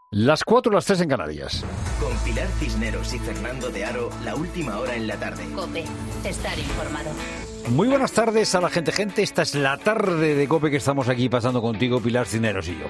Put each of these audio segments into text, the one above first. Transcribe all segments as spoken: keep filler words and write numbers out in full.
Las cuatro, las tres en Canarias. Con Pilar Cisneros y Fernando de Aro, la última hora en la tarde. COPE, estar informado. Muy buenas tardes a la gente, gente. Esta es la tarde de COPE que estamos aquí pasando contigo, Pilar Cisneros y yo.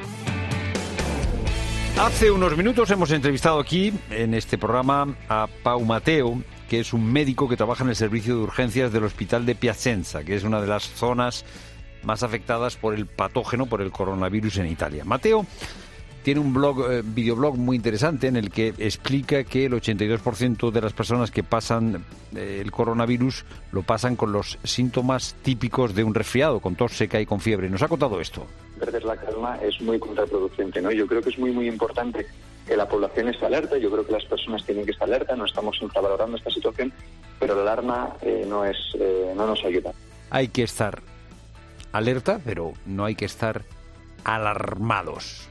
Hace unos minutos hemos entrevistado aquí, en este programa, a Pau Mateo, que es un médico que trabaja en el servicio de urgencias del Hospital de Piacenza, que es una de las zonas más afectadas por el patógeno, por el coronavirus en Italia. Mateo tiene un blog, eh, videoblog muy interesante en el que explica que el ochenta y dos por ciento de las personas que pasan eh, el coronavirus lo pasan con los síntomas típicos de un resfriado, con tos seca y con fiebre. Nos ha contado esto. Perder la calma es muy contraproducente, ¿no? Yo creo que es muy, muy importante que la población esté alerta. Yo creo que las personas tienen que estar alerta. No estamos infravalorando esta situación, pero la alarma eh, no, es, eh, no nos ayuda. Hay que estar alerta, pero no hay que estar alarmados.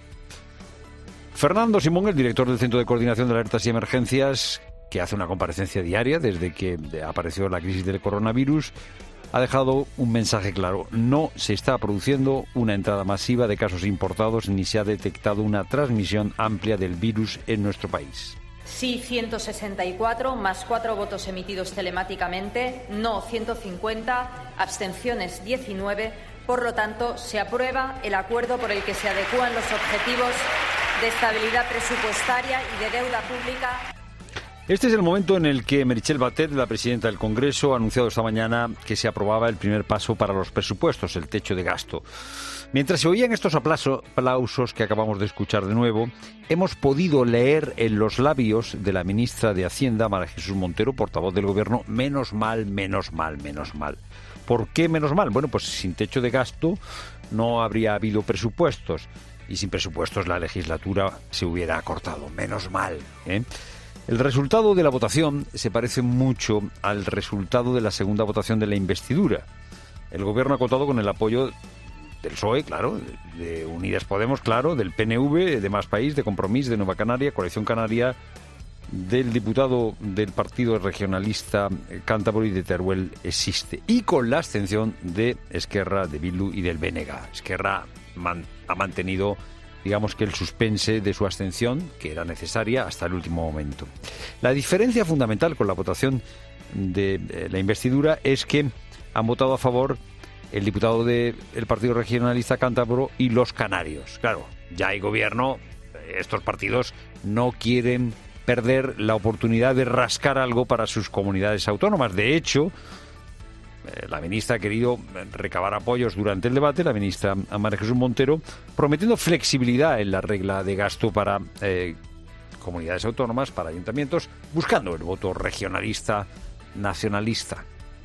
Fernando Simón, el director del Centro de Coordinación de Alertas y Emergencias, que hace una comparecencia diaria desde que apareció la crisis del coronavirus, ha dejado un mensaje claro. No se está produciendo una entrada masiva de casos importados ni se ha detectado una transmisión amplia del virus en nuestro país. Sí, ciento sesenta y cuatro, más cuatro votos emitidos telemáticamente, no ciento cincuenta, abstenciones diecinueve. Por lo tanto, se aprueba el acuerdo por el que se adecúan los objetivos de estabilidad presupuestaria y de deuda pública. Este es el momento en el que Meritxell Batet, la presidenta del Congreso, ha anunciado esta mañana que se aprobaba el primer paso para los presupuestos, el techo de gasto. Mientras se oían estos aplausos que acabamos de escuchar de nuevo, hemos podido leer en los labios de la ministra de Hacienda, María Jesús Montero, portavoz del Gobierno, menos mal, menos mal, menos mal. ¿Por qué menos mal? Bueno, pues sin techo de gasto no habría habido presupuestos y sin presupuestos la legislatura se hubiera acortado. Menos mal, ¿eh? El resultado de la votación se parece mucho al resultado de la segunda votación de la investidura. El Gobierno ha contado con el apoyo del P S O E, claro, de Unidas Podemos, claro, del P N V, de Más País, de Compromís, de Nueva Canaria, Coalición Canaria, del diputado del Partido Regionalista Cántabro y de Teruel Existe, y con la abstención de Esquerra, de Bildu y del B N G. Esquerra man, ha mantenido, digamos que el suspense de su abstención, que era necesaria hasta el último momento. La diferencia fundamental con la votación de, de la investidura es que han votado a favor el diputado del Partido Regionalista Cántabro y los canarios. Claro, ya hay gobierno, estos partidos no quieren perder la oportunidad de rascar algo para sus comunidades autónomas. De hecho, eh, la ministra ha querido recabar apoyos durante el debate, la ministra María Jesús Montero, prometiendo flexibilidad en la regla de gasto para eh, comunidades autónomas, para ayuntamientos, buscando el voto regionalista, nacionalista.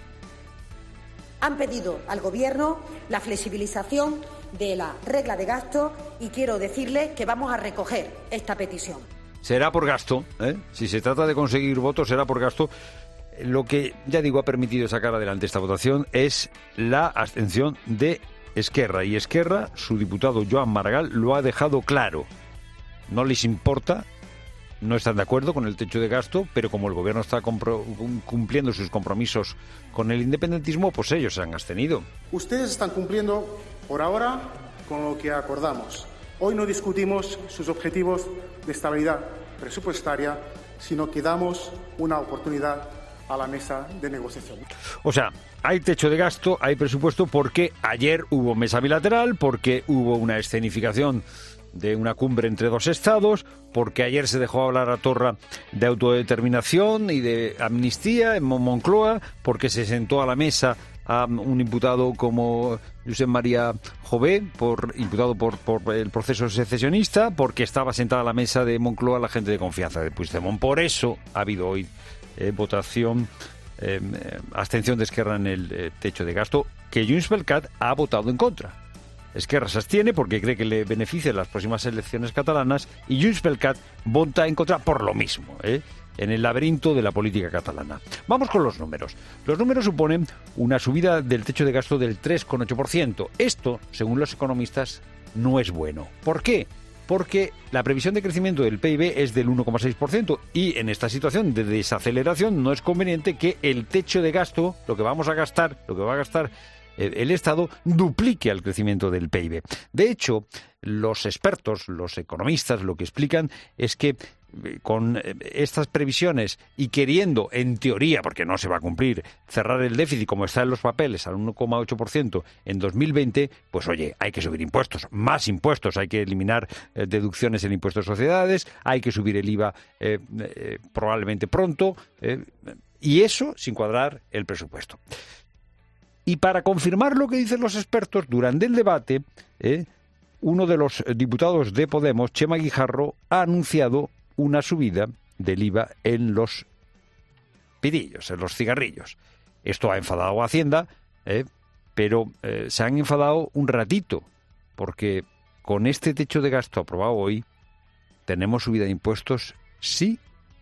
Han pedido al Gobierno la flexibilización de la regla de gasto y quiero decirles que vamos a recoger esta petición. Será por gasto, ¿eh? Si se trata de conseguir votos, será por gasto. Lo que, ya digo, ha permitido sacar adelante esta votación es la abstención de Esquerra. Y Esquerra, su diputado Joan Maragall, lo ha dejado claro. No les importa, no están de acuerdo con el techo de gasto, pero como el Gobierno está cumpliendo sus compromisos con el independentismo, pues ellos se han abstenido. Ustedes están cumpliendo, por ahora, con lo que acordamos. Hoy no discutimos sus objetivos de estabilidad presupuestaria, sino que damos una oportunidad a la mesa de negociación. O sea, hay techo de gasto, hay presupuesto, porque ayer hubo mesa bilateral, porque hubo una escenificación de una cumbre entre dos estados, porque ayer se dejó hablar a Torra de autodeterminación y de amnistía en Moncloa, porque se sentó a la mesa a un imputado como Josep María Jové, por, imputado por, por el proceso secesionista, porque estaba sentada a la mesa de Moncloa la gente de confianza de Puigdemont. Por eso ha habido hoy eh, votación, eh, abstención de Esquerra en el eh, techo de gasto, que Junts pel Cat ha votado en contra. Esquerra se abstiene porque cree que le benefician las próximas elecciones catalanas y Junts pel Cat vota en contra por lo mismo, ¿eh? en el laberinto de la política catalana. Vamos con los números. Los números suponen una subida del techo de gasto del tres coma ocho por ciento. Esto, según los economistas, no es bueno. ¿Por qué? Porque la previsión de crecimiento del P I B es del uno coma seis por ciento y en esta situación de desaceleración no es conveniente que el techo de gasto, lo que vamos a gastar, lo que va a gastar el Estado, duplique al crecimiento del P I B. De hecho, los expertos, los economistas, lo que explican es que con estas previsiones y queriendo, en teoría, porque no se va a cumplir, cerrar el déficit como está en los papeles al uno coma ocho por ciento en dos mil veinte, pues oye, hay que subir impuestos, más impuestos, hay que eliminar eh, deducciones en impuestos de sociedades, hay que subir el I V A eh, eh, probablemente pronto, eh, y eso sin cuadrar el presupuesto. Y para confirmar lo que dicen los expertos, durante el debate, eh, uno de los diputados de Podemos, Txema Guijarro, ha anunciado una subida del I V A en los pirillos, en los cigarrillos. Esto ha enfadado a Hacienda, eh, pero eh, se han enfadado un ratito, porque con este techo de gasto aprobado hoy, tenemos subida de impuestos sí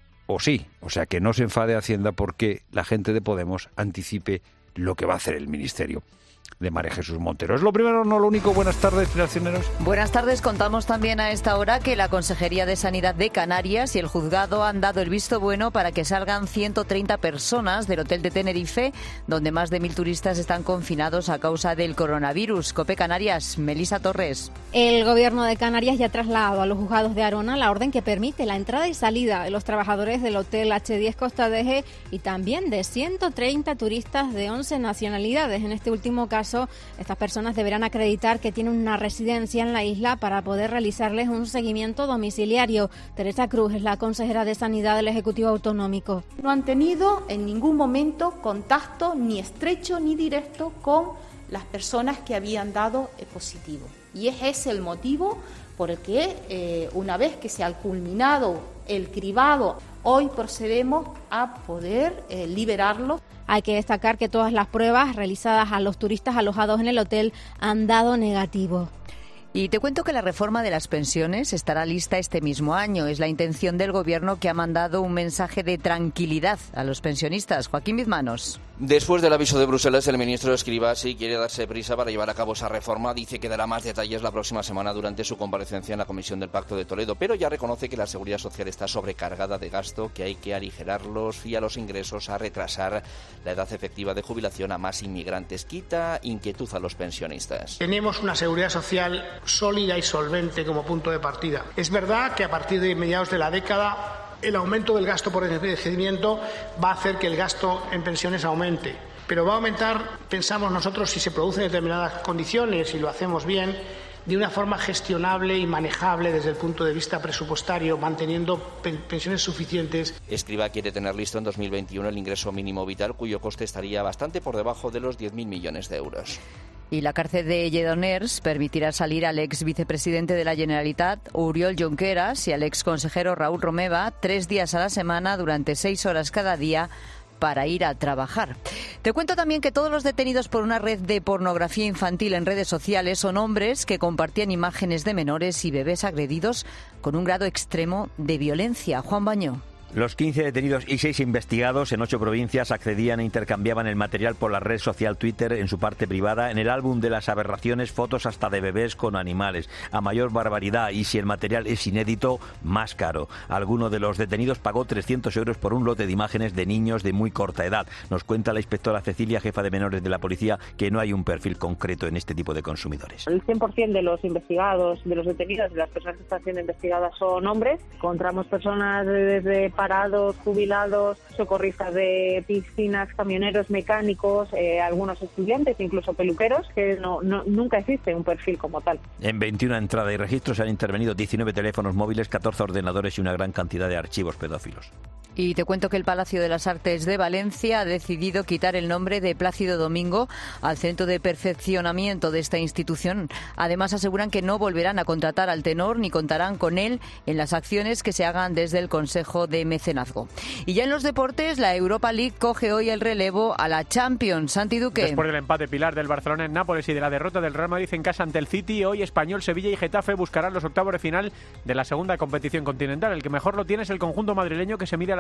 o sí. O sea, que no se enfade Hacienda porque la gente de Podemos anticipe lo que va a hacer el Ministerio de María Jesús Montero. Es lo primero, no lo único. Buenas tardes, financieros. Buenas tardes. Contamos también a esta hora que la Consejería de Sanidad de Canarias y el juzgado han dado el visto bueno para que salgan ciento treinta personas del hotel de Tenerife, donde más de mil turistas están confinados a causa del coronavirus. COPE Canarias, Melisa Torres. El Gobierno de Canarias ya ha trasladado a los juzgados de Arona la orden que permite la entrada y salida de los trabajadores del hotel hache diez Costa de Ge y también de ciento treinta turistas de once nacionalidades. En este último caso, estas personas deberán acreditar que tienen una residencia en la isla para poder realizarles un seguimiento domiciliario. Teresa Cruz es la consejera de Sanidad del Ejecutivo Autonómico. No han tenido en ningún momento contacto ni estrecho ni directo con las personas que habían dado positivo. Y es ese el motivo por el que, eh, una vez que se ha culminado el cribado, hoy procedemos a poder eh, liberarlos. Hay que destacar que todas las pruebas realizadas a los turistas alojados en el hotel han dado negativo. Y te cuento que la reforma de las pensiones estará lista este mismo año. Es la intención del Gobierno, que ha mandado un mensaje de tranquilidad a los pensionistas. Joaquín Bizmanos. Después del aviso de Bruselas, el ministro Escrivá sí quiere darse prisa para llevar a cabo esa reforma. Dice que dará más detalles la próxima semana durante su comparecencia en la Comisión del Pacto de Toledo, pero ya reconoce que la seguridad social está sobrecargada de gasto, que hay que aligerarlos y a los ingresos a retrasar la edad efectiva de jubilación a más inmigrantes. Quita inquietud a los pensionistas. Tenemos una seguridad social sólida y solvente como punto de partida. Es verdad que a partir de mediados de la década el aumento del gasto por envejecimiento va a hacer que el gasto en pensiones aumente, pero va a aumentar, pensamos nosotros, si se producen determinadas condiciones y lo hacemos bien, de una forma gestionable y manejable desde el punto de vista presupuestario, manteniendo pensiones suficientes. Escrivá quiere tener listo en dos mil veintiuno el ingreso mínimo vital, cuyo coste estaría bastante por debajo de los diez mil millones de euros. Y la cárcel de Lledoners permitirá salir al ex vicepresidente de la Generalitat, Oriol Junqueras, y al ex consejero Raúl Romeva tres días a la semana durante seis horas cada día para ir a trabajar. Te cuento también que todos los detenidos por una red de pornografía infantil en redes sociales son hombres que compartían imágenes de menores y bebés agredidos con un grado extremo de violencia. Juan Bañó. Los quince detenidos y seis investigados en ocho provincias accedían e intercambiaban el material por la red social Twitter en su parte privada. En el álbum de las aberraciones, fotos hasta de bebés con animales. A mayor barbaridad, y si el material es inédito, más caro. Alguno de los detenidos pagó trescientos euros por un lote de imágenes de niños de muy corta edad. Nos cuenta la inspectora Cecilia, jefa de menores de la policía, que no hay un perfil concreto en este tipo de consumidores. El cien por ciento de los investigados, de los detenidos, de las personas que están siendo investigadas son hombres. Encontramos personas desde parados, jubilados, socorristas de piscinas, camioneros, mecánicos, eh, algunos estudiantes, incluso peluqueros, que no, no, nunca existe un perfil como tal. En veintiuna entradas y registros se han intervenido diecinueve teléfonos móviles, catorce ordenadores y una gran cantidad de archivos pedófilos. Y te cuento que el Palacio de las Artes de Valencia ha decidido quitar el nombre de Plácido Domingo al centro de perfeccionamiento de esta institución. Además, aseguran que no volverán a contratar al tenor ni contarán con él en las acciones que se hagan desde el Consejo de Mecenazgo. Y ya en los deportes, la Europa League coge hoy el relevo a la Champions. Santi Duque. Después del empate pilar del Barcelona en Nápoles y de la derrota del Real Madrid en casa ante el City, hoy Español, Sevilla y Getafe buscarán los octavos de final de la segunda competición continental. El que mejor lo tiene es el conjunto madrileño, que se mide a las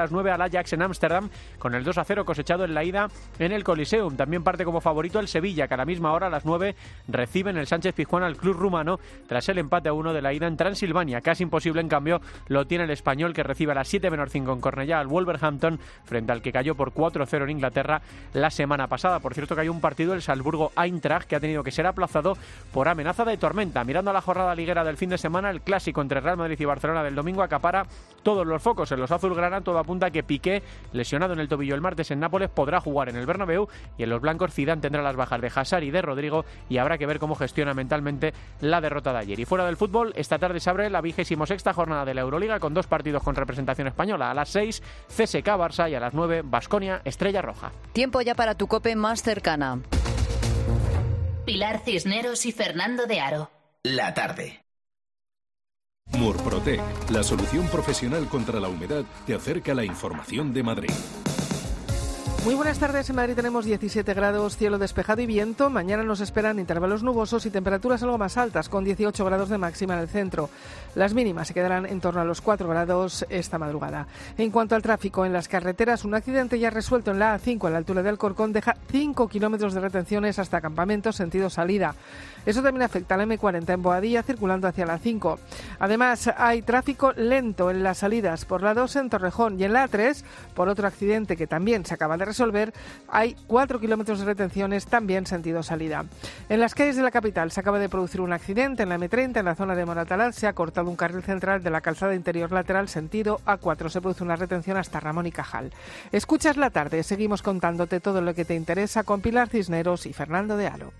las nueve al Ajax en Ámsterdam con el dos a cero cosechado en la ida en el Coliseum. También parte como favorito el Sevilla, que a la misma hora, a las nueve, recibe en el Sánchez-Pizjuán al club rumano tras el empate a uno de la ida en Transilvania. Casi imposible, en cambio, lo tiene el Español, que recibe a las siete menos cinco en Cornellá al Wolverhampton, frente al que cayó por cuatro a cero en Inglaterra la semana pasada. Por cierto, que hay un partido, el Salzburgo-Eintracht, que ha tenido que ser aplazado por amenaza de tormenta. Mirando a la jornada liguera del fin de semana, el clásico entre Real Madrid y Barcelona del domingo acapara todos los focos en los azulgrana. Todo apunta a que Piqué, lesionado en el tobillo el martes en Nápoles, podrá jugar en el Bernabéu, y en los blancos Zidane tendrá las bajas de Hazard y de Rodrigo, y habrá que ver cómo gestiona mentalmente la derrota de ayer. Y fuera del fútbol, esta tarde se abre la vigésimo sexta jornada de la Euroliga con dos partidos con representación española. A las seis, C S K Barça, y a las nueve, Baskonia Estrella Roja. Tiempo ya para tu COPE más cercana. Pilar Cisneros y Fernando de Aro. La tarde. Murprotec, la solución profesional contra la humedad, te acerca la información de Madrid. Muy buenas tardes. En Madrid tenemos diecisiete grados, cielo despejado y viento. Mañana nos esperan intervalos nubosos y temperaturas algo más altas, con dieciocho grados de máxima en el centro. Las mínimas se quedarán en torno a los cuatro grados esta madrugada. En cuanto al tráfico en las carreteras, un accidente ya resuelto en la A cinco a la altura de Alcorcón deja cinco kilómetros de retenciones hasta Campamento sentido salida. Eso también afecta a la eme cuarenta en Boadilla, circulando hacia la cinco. Además, hay tráfico lento en las salidas por la dos en Torrejón, y en la A tres, por otro accidente que también se acaba de resolver, hay cuatro kilómetros de retenciones, también sentido salida. En las calles de la capital se acaba de producir un accidente en la eme treinta, en la zona de Moratalaz. Se ha cortado un carril central de la calzada interior lateral sentido A cuatro. Se produce una retención hasta Ramón y Cajal. Escuchas La Tarde, seguimos contándote todo lo que te interesa con Pilar Cisneros y Fernando de Aro.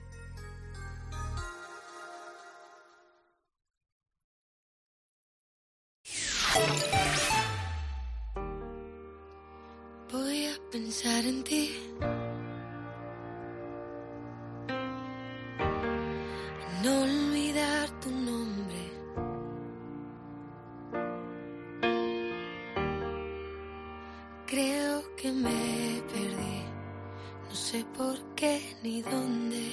Voy a pensar en ti, no olvidar tu nombre. Creo que me perdí, no sé por qué ni dónde.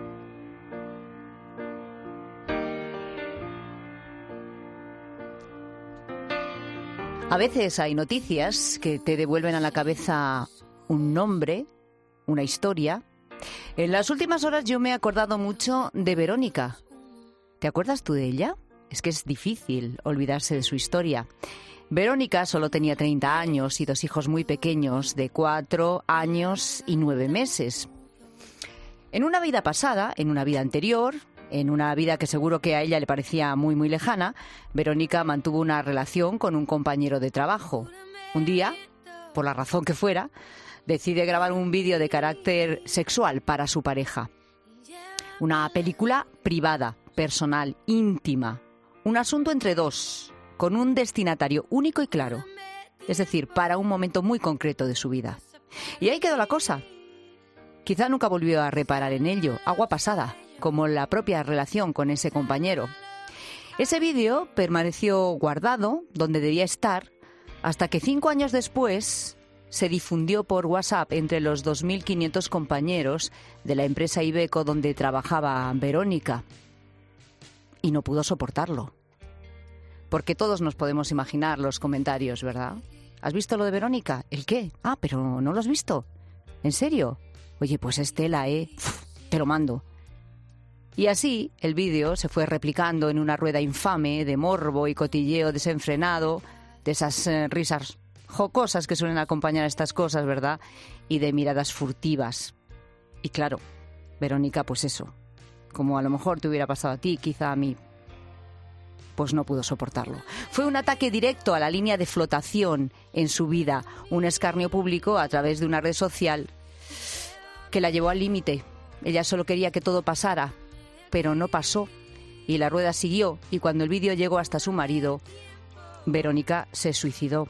A veces hay noticias que te devuelven a la cabeza un nombre, una historia. En las últimas horas yo me he acordado mucho de Verónica. ¿Te acuerdas tú de ella? Es que es difícil olvidarse de su historia. Verónica solo tenía treinta años y dos hijos muy pequeños, de cuatro años y nueve meses. En una vida pasada, en una vida anterior, en una vida que seguro que a ella le parecía muy, muy lejana, Verónica mantuvo una relación con un compañero de trabajo. Un día, por la razón que fuera, decide grabar un vídeo de carácter sexual para su pareja. Una película privada, personal, íntima. Un asunto entre dos, con un destinatario único y claro. Es decir, para un momento muy concreto de su vida. Y ahí quedó la cosa. Quizá nunca volvió a reparar en ello, agua pasada, como la propia relación con ese compañero. Ese vídeo permaneció guardado donde debía estar hasta que cinco años después se difundió por WhatsApp entre los dos mil quinientos compañeros de la empresa Iveco donde trabajaba Verónica. Y no pudo soportarlo. Porque todos nos podemos imaginar los comentarios, ¿verdad? ¿Has visto lo de Verónica? ¿El qué? Ah, pero ¿no lo has visto? ¿En serio? Oye, pues es tela, ¿eh? Uf, te lo mando. Y así el vídeo se fue replicando en una rueda infame de morbo y cotilleo desenfrenado, de esas eh, risas jocosas que suelen acompañar a estas cosas, ¿verdad? Y de miradas furtivas. Y claro, Verónica, pues eso, como a lo mejor te hubiera pasado a ti, quizá a mí, pues no pudo soportarlo. Fue un ataque directo a la línea de flotación en su vida, un escarnio público a través de una red social que la llevó al límite. Ella solo quería que todo pasara, pero no pasó, y la rueda siguió, y cuando el vídeo llegó hasta su marido, Verónica se suicidó.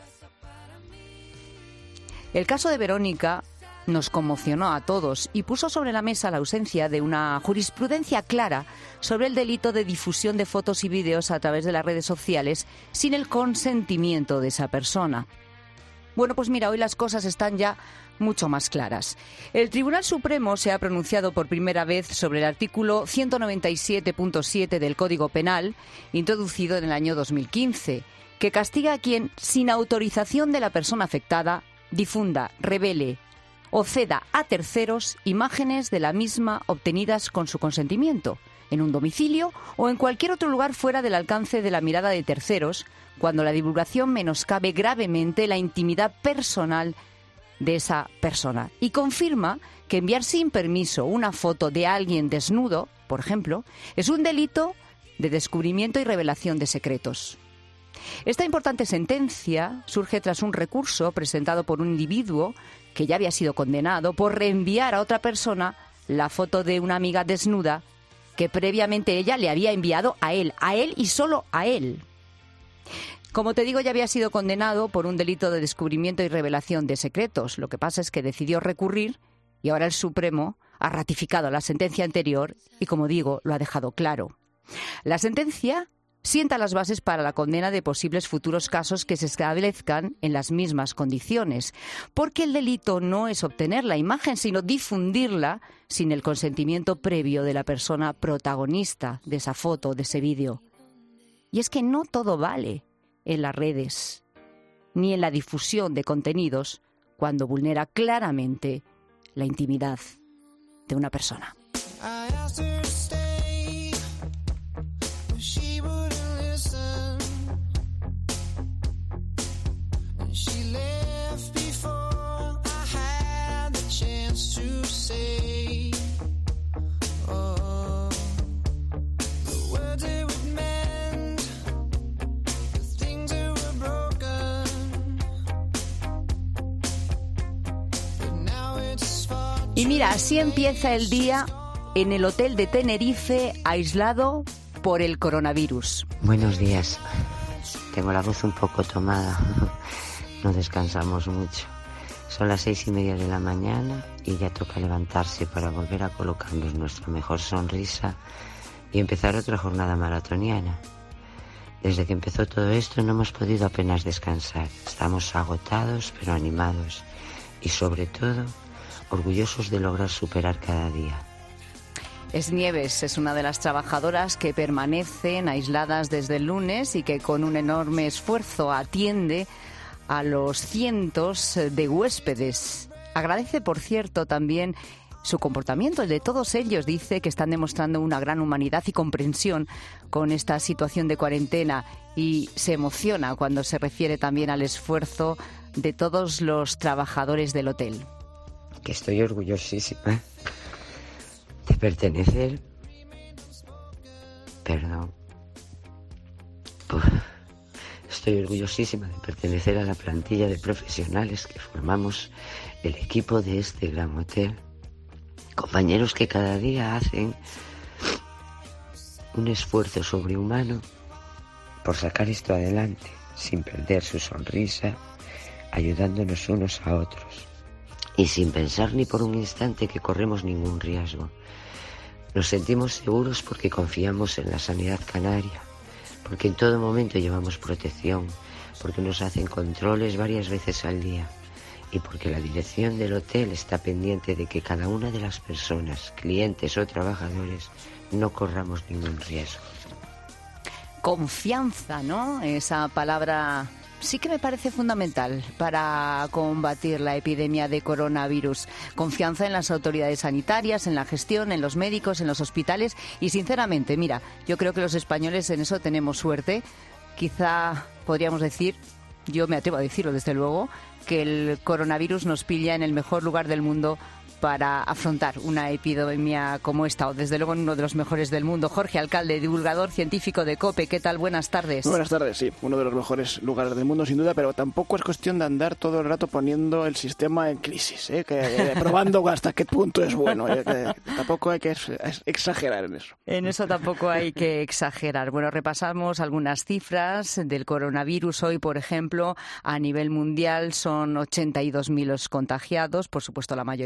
El caso de Verónica nos conmocionó a todos y puso sobre la mesa la ausencia de una jurisprudencia clara sobre el delito de difusión de fotos y vídeos a través de las redes sociales sin el consentimiento de esa persona. Bueno, pues mira, hoy las cosas están ya mucho más claras. El Tribunal Supremo se ha pronunciado por primera vez sobre el artículo ciento noventa y siete punto siete del Código Penal, introducido en el año dos mil quince, que castiga a quien, sin autorización de la persona afectada, difunda, revele o ceda a terceros imágenes de la misma obtenidas con su consentimiento, en un domicilio o en cualquier otro lugar fuera del alcance de la mirada de terceros, cuando la divulgación menoscabe gravemente la intimidad personal de esa persona. Y confirma que enviar sin permiso una foto de alguien desnudo, por ejemplo, es un delito de descubrimiento y revelación de secretos. Esta importante sentencia surge tras un recurso presentado por un individuo que ya había sido condenado por reenviar a otra persona la foto de una amiga desnuda que previamente ella le había enviado a él, a él y solo a él. Como te digo, ya había sido condenado por un delito de descubrimiento y revelación de secretos. Lo que pasa es que decidió recurrir y ahora el Supremo ha ratificado la sentencia anterior y, como digo, lo ha dejado claro. La sentencia sienta las bases para la condena de posibles futuros casos que se establezcan en las mismas condiciones, porque el delito no es obtener la imagen, sino difundirla sin el consentimiento previo de la persona protagonista de esa foto, de ese vídeo. Y es que no todo vale en las redes, ni en la difusión de contenidos, cuando vulnera claramente la intimidad de una persona. Y mira, así empieza el día en el hotel de Tenerife, aislado por el coronavirus. Buenos días. Tengo la voz un poco tomada. No descansamos mucho. Son las seis y media de la mañana y ya toca levantarse para volver a colocarnos nuestra mejor sonrisa y empezar otra jornada maratoniana. Desde que empezó todo esto no hemos podido apenas descansar. Estamos agotados pero animados y sobre todo orgullosos de lograr superar cada día. Es Nieves, es una de las trabajadoras que permanecen aisladas desde el lunes y que con un enorme esfuerzo atiende a los cientos de huéspedes. Agradece, por cierto, también su comportamiento, el de todos ellos. Dice que están demostrando una gran humanidad y comprensión con esta situación de cuarentena y se emociona cuando se refiere también al esfuerzo de todos los trabajadores del hotel. Que estoy orgullosísima de pertenecer, perdón, Uf. estoy orgullosísima de pertenecer a la plantilla de profesionales que formamos el equipo de este gran hotel, compañeros que cada día hacen un esfuerzo sobrehumano por sacar esto adelante, sin perder su sonrisa, ayudándonos unos a otros. Y sin pensar ni por un instante que corremos ningún riesgo. Nos sentimos seguros porque confiamos en la sanidad canaria, porque en todo momento llevamos protección, porque nos hacen controles varias veces al día y porque la dirección del hotel está pendiente de que cada una de las personas, clientes o trabajadores, no corramos ningún riesgo. Confianza, ¿no? Esa palabra sí que me parece fundamental para combatir la epidemia de coronavirus. Confianza en las autoridades sanitarias, en la gestión, en los médicos, en los hospitales y, sinceramente, mira, yo creo que los españoles en eso tenemos suerte. Quizá podríamos decir, yo me atrevo a decirlo desde luego, que el coronavirus nos pilla en el mejor lugar del mundo para afrontar una epidemia como esta, o desde luego en uno de los mejores del mundo. Jorge Alcalde, divulgador científico de COPE, ¿qué tal? Buenas tardes. Buenas tardes, sí, uno de los mejores lugares del mundo sin duda, pero tampoco es cuestión de andar todo el rato poniendo el sistema en crisis, ¿eh? que, eh, probando hasta qué punto es bueno, ¿eh? que tampoco hay que exagerar en eso. En eso tampoco hay que exagerar. Bueno, repasamos algunas cifras del coronavirus. Hoy, por ejemplo, a nivel mundial son ochenta y dos mil los contagiados, por supuesto la mayoría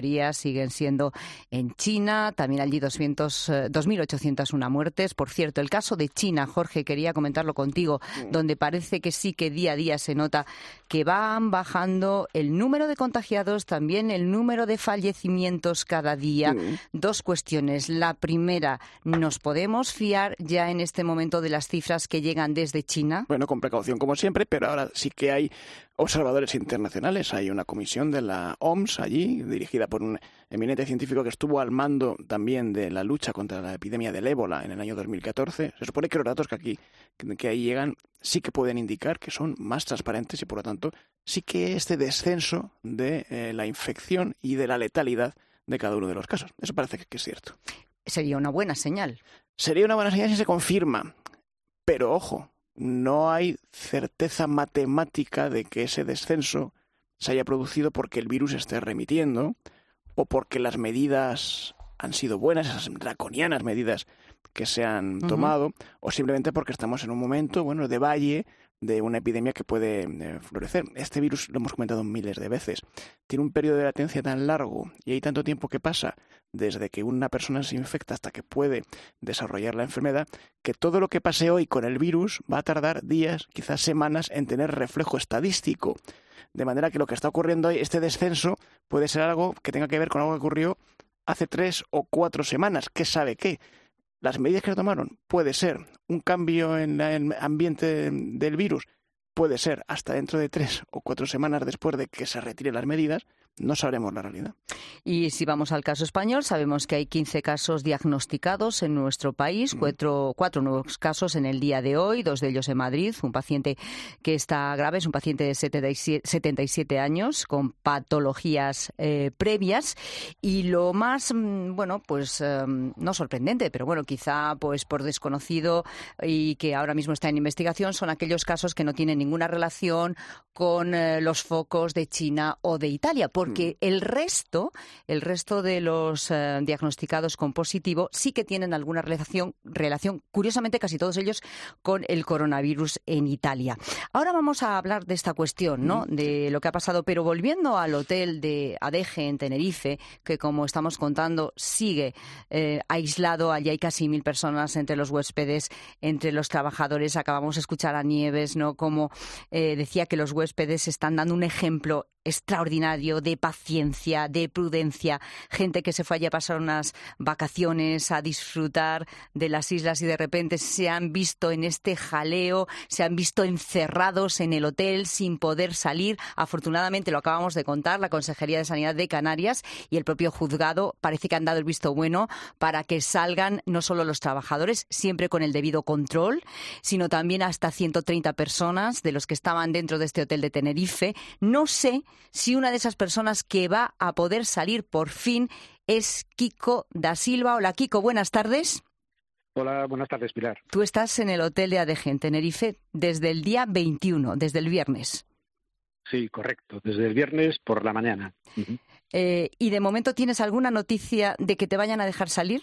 siguen siendo en China, también allí doscientos, dos mil ochocientas una muertes. Por cierto, el caso de China, Jorge, quería comentarlo contigo, donde parece que sí que día a día se nota que van bajando el número de contagiados, también el número de fallecimientos cada día. Mm. Dos cuestiones. La primera, ¿nos podemos fiar ya en este momento de las cifras que llegan desde China? Bueno, con precaución como siempre, pero ahora sí que hay observadores internacionales. Hay una comisión de la O M S allí, dirigida por un eminente científico que estuvo al mando también de la lucha contra la epidemia del ébola en el año dos mil catorce. Se supone que los datos que aquí que ahí llegan sí que pueden indicar que son más transparentes y, por lo tanto, sí que este descenso de eh, la infección y de la letalidad de cada uno de los casos. Eso parece que, que es cierto. Sería una buena señal. Sería una buena señal si se confirma. Pero, ojo, no hay certeza matemática de que ese descenso se haya producido porque el virus esté remitiendo o porque las medidas han sido buenas, esas draconianas medidas que se han tomado, uh-huh. o simplemente porque estamos en un momento, bueno, de valle de una epidemia que puede eh, florecer. Este virus, lo hemos comentado miles de veces, tiene un periodo de latencia tan largo y hay tanto tiempo que pasa desde que una persona se infecta hasta que puede desarrollar la enfermedad, que todo lo que pase hoy con el virus va a tardar días, quizás semanas, en tener reflejo estadístico. De manera que lo que está ocurriendo hoy, este descenso, puede ser algo que tenga que ver con algo que ocurrió hace tres o cuatro semanas. ¿Qué sabe qué? Las medidas que se tomaron puede ser un cambio en el ambiente del virus, puede ser hasta dentro de tres o cuatro semanas después de que se retiren las medidas. No sabremos la realidad. Y si vamos al caso español, sabemos que hay quince casos diagnosticados en nuestro país, cuatro, cuatro nuevos casos en el día de hoy, dos de ellos en Madrid. Un paciente que está grave, es un paciente de setenta y siete años con patologías eh, previas. Y lo más, bueno, pues eh, no sorprendente, pero bueno, quizá pues por desconocido y que ahora mismo está en investigación, son aquellos casos que no tienen ninguna relación con eh, los focos de China o de Italia. Porque el resto, el resto de los eh, diagnosticados con positivo sí que tienen alguna relación, relación, curiosamente casi todos ellos, con el coronavirus en Italia. Ahora vamos a hablar de esta cuestión, ¿no? De lo que ha pasado, pero volviendo al hotel de Adeje en Tenerife, que como estamos contando sigue eh, aislado, allí hay casi mil personas entre los huéspedes, entre los trabajadores. Acabamos de escuchar a Nieves, ¿no? Como eh, decía que los huéspedes están dando un ejemplo extraordinario de paciencia, de prudencia, gente que se fue allí a pasar unas vacaciones, a disfrutar de las islas y de repente se han visto en este jaleo, se han visto encerrados en el hotel sin poder salir. Afortunadamente, lo acabamos de contar, la Consejería de Sanidad de Canarias y el propio juzgado parece que han dado el visto bueno para que salgan no solo los trabajadores, siempre con el debido control, sino también hasta ciento treinta personas de los que estaban dentro de este hotel de Tenerife. No sé si una de esas personas que va a poder salir por fin es Kiko da Silva. Hola, Kiko, buenas tardes. Hola, buenas tardes, Pilar. Tú estás en el hotel de Adeje en Tenerife desde el día veintiuno, desde el viernes. Sí, correcto, desde el viernes por la mañana. Uh-huh. Eh, ¿Y de momento tienes alguna noticia de que te vayan a dejar salir?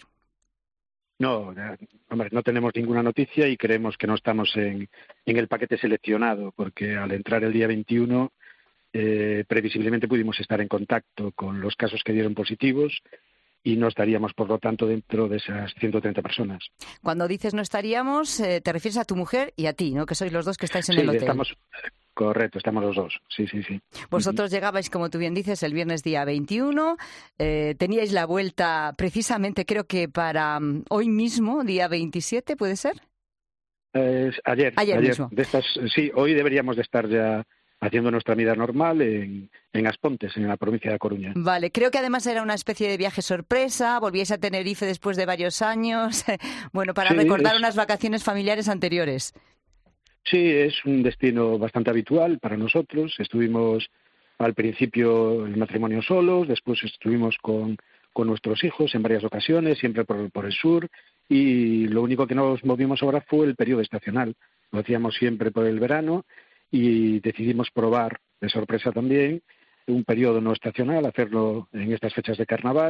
No, hombre, no tenemos ninguna noticia y creemos que no estamos en, en el paquete seleccionado, porque al entrar el día veintiuno... Eh, previsiblemente pudimos estar en contacto con los casos que dieron positivos y no estaríamos, por lo tanto, dentro de esas ciento treinta personas. Cuando dices no estaríamos, eh, te refieres a tu mujer y a ti, ¿no? Que sois los dos que estáis en sí, el hotel. Estamos, correcto, estamos los dos, sí, sí, sí. Vosotros uh-huh. llegabais, como tú bien dices, el viernes día veintiuno, eh, teníais la vuelta precisamente, creo que para um, hoy mismo, día veintisiete, ¿puede ser? Eh, ayer, ayer, ayer mismo. De estas, sí, hoy deberíamos de estar ya haciendo nuestra vida normal en, en Aspontes, en la provincia de Coruña. Vale, creo que además era una especie de viaje sorpresa, volvíais a Tenerife después de varios años, bueno, para sí, recordar es... unas vacaciones familiares anteriores. Sí, es un destino bastante habitual para nosotros. Estuvimos al principio el matrimonio solos, después estuvimos con, con nuestros hijos en varias ocasiones, siempre por, por el sur, y lo único que nos movimos ahora fue el periodo estacional. Lo hacíamos siempre por el verano, y decidimos probar, de sorpresa también, un periodo no estacional, hacerlo en estas fechas de carnaval,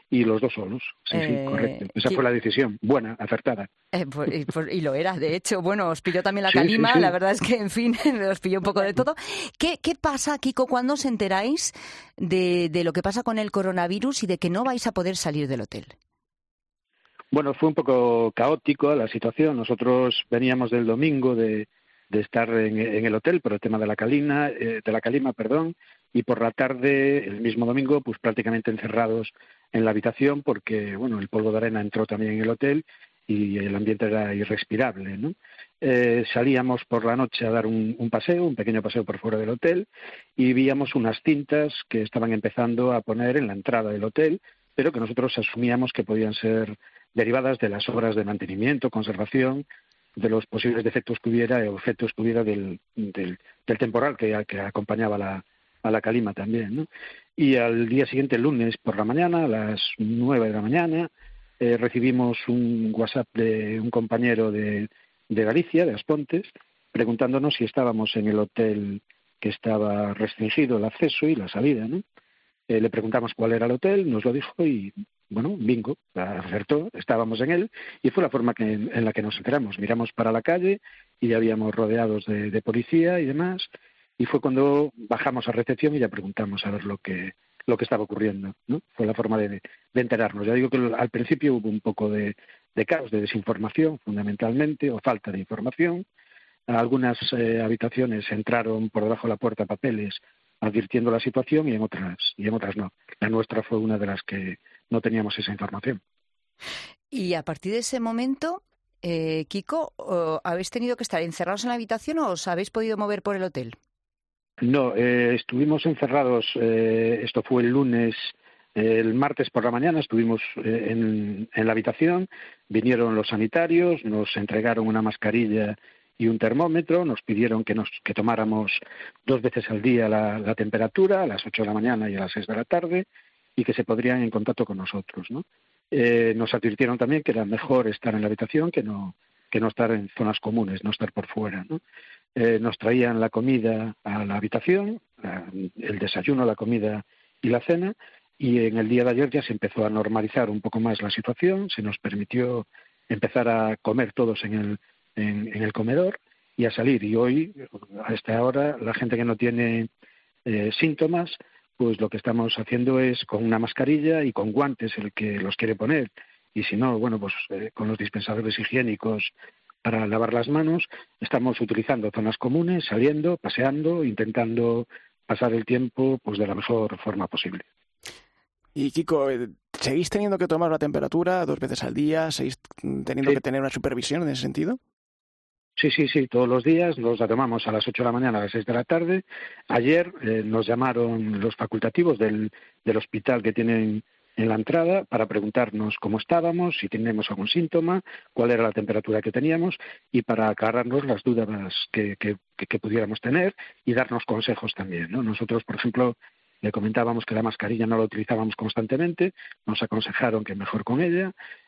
y los dos solos. Sí, Eh, sí, correcto. Esa ¿qué- fue la decisión, buena, acertada. Eh, pues, y, pues- y lo era, de hecho. Bueno, os pilló también la Sí, sí, calima, sí. la verdad es que, en fin, os pilló un poco de todo. ¿Qué, qué pasa, Kiko, cuando os enteráis de, de lo que pasa con el coronavirus y de que no vais a poder salir del hotel? Bueno, fue un poco caótico la situación. Nosotros veníamos del domingo de, de estar en, en el hotel por el tema de la calina, eh, de la calima, perdón, y por la tarde, el mismo domingo, pues prácticamente encerrados en la habitación porque, bueno, el polvo de arena entró también en el hotel y el ambiente era irrespirable, ¿no? Eh, salíamos por la noche a dar un, un paseo, un pequeño paseo por fuera del hotel, y víamos unas cintas que estaban empezando a poner en la entrada del hotel, pero que nosotros asumíamos que podían ser derivadas de las obras de mantenimiento, conservación, de los posibles defectos que hubiera o efectos que hubiera del, del, del temporal que, que acompañaba la, a la calima también, ¿no? Y al día siguiente, el lunes por la mañana, a las nueve de la mañana, eh, recibimos un WhatsApp de un compañero de, de Galicia, de Aspontes, preguntándonos si estábamos en el hotel que estaba restringido el acceso y la salida, ¿no? Eh, le preguntamos cuál era el hotel, nos lo dijo y, bueno, bingo, acertó, estábamos en él y fue la forma que, en la que nos enteramos. Miramos para la calle y ya habíamos rodeados de, de policía y demás, y fue cuando bajamos a recepción y ya preguntamos a ver lo que lo que estaba ocurriendo, ¿no? Fue la forma de, de enterarnos. Ya digo que al principio hubo un poco de, de caos, de desinformación fundamentalmente, o falta de información. Algunas eh, habitaciones entraron por debajo de la puerta papeles advirtiendo la situación y en otras y en otras no. La nuestra fue una de las que no teníamos esa información. Y a partir de ese momento, eh, Kiko, ¿o ¿habéis tenido que estar encerrados en la habitación o os habéis podido mover por el hotel? No, eh, estuvimos encerrados, eh, esto fue el lunes, eh, el martes por la mañana estuvimos eh, en, en la habitación, vinieron los sanitarios, nos entregaron una mascarilla y un termómetro, nos pidieron que nos que tomáramos dos veces al día la, la temperatura, a las ocho de la mañana y a las seis de la tarde, y que se podrían en contacto con nosotros, ¿no? Eh, nos advirtieron también que era mejor estar en la habitación que no que no estar en zonas comunes, no estar por fuera, ¿no? Eh, nos traían la comida a la habitación, la, el desayuno, la comida y la cena, y en el día de ayer ya se empezó a normalizar un poco más la situación, se nos permitió empezar a comer todos en el En, en el comedor y a salir. Y hoy, a esta hora, la gente que no tiene eh, síntomas, pues lo que estamos haciendo es con una mascarilla y con guantes el que los quiere poner. Y si no, bueno, pues eh, con los dispensadores higiénicos para lavar las manos, estamos utilizando zonas comunes, saliendo, paseando, intentando pasar el tiempo pues de la mejor forma posible. Y Kiko, ¿seguís teniendo que tomar la temperatura dos veces al día? ¿Seguís teniendo Sí. que tener una supervisión en ese sentido? Sí, sí, sí, todos los días nos la tomamos a las ocho de la mañana, a las seis de la tarde. Ayer eh, nos llamaron los facultativos del, del hospital que tienen en la entrada para preguntarnos cómo estábamos, si teníamos algún síntoma, cuál era la temperatura que teníamos y para aclararnos las dudas que, que, que, que pudiéramos tener y darnos consejos también, ¿no? Nosotros, por ejemplo, le comentábamos que la mascarilla no la utilizábamos constantemente, nos aconsejaron que mejor con ella.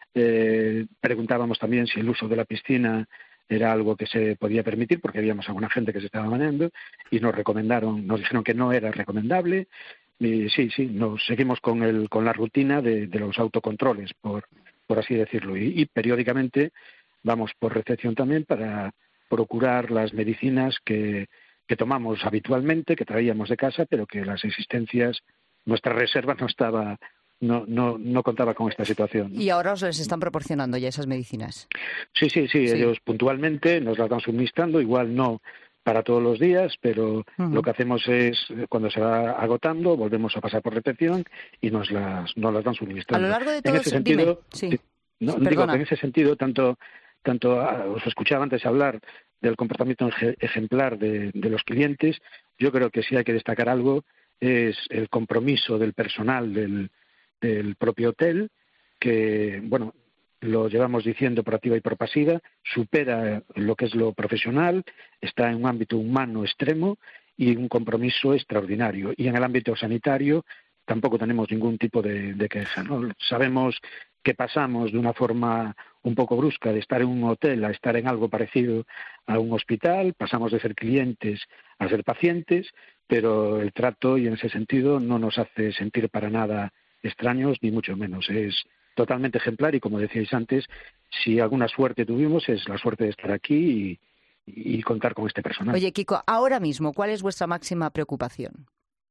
Eh, preguntábamos también si el uso de la piscina era algo que se podía permitir, porque habíamos alguna gente que se estaba bañando, y nos recomendaron, nos dijeron que no era recomendable. Y sí, sí, nos seguimos con el con la rutina de, de los autocontroles, por por así decirlo, y, y periódicamente vamos por recepción también para procurar las medicinas que, que tomamos habitualmente, que traíamos de casa, pero que las existencias, nuestra reserva no estaba no no no contaba con esta situación, ¿no? Y ahora os les están proporcionando ya esas medicinas. Sí, sí, sí, sí, ellos puntualmente nos las van suministrando, igual no para todos los días, pero uh-huh. lo que hacemos es, cuando se va agotando, volvemos a pasar por recepción y nos las, nos las van suministrando. A lo largo de todo en ese sentido, sí. no, sí, digo que en ese sentido, tanto, tanto os escuchaba antes hablar del comportamiento ejemplar de, de los clientes, yo creo que sí hay que destacar algo, es el compromiso del personal del, del propio hotel, que, bueno, lo llevamos diciendo por activa y por pasiva, supera lo que es lo profesional, está en un ámbito humano extremo y un compromiso extraordinario. Y en el ámbito sanitario tampoco tenemos ningún tipo de, de queja, ¿no? Sabemos que pasamos de una forma un poco brusca de estar en un hotel a estar en algo parecido a un hospital, pasamos de ser clientes a ser pacientes, pero el trato y en ese sentido no nos hace sentir para nada extraños ni mucho menos. Es totalmente ejemplar y, como decíais antes, si alguna suerte tuvimos es la suerte de estar aquí y, y contar con este personal. Oye, Kiko, ahora mismo, ¿cuál es vuestra máxima preocupación?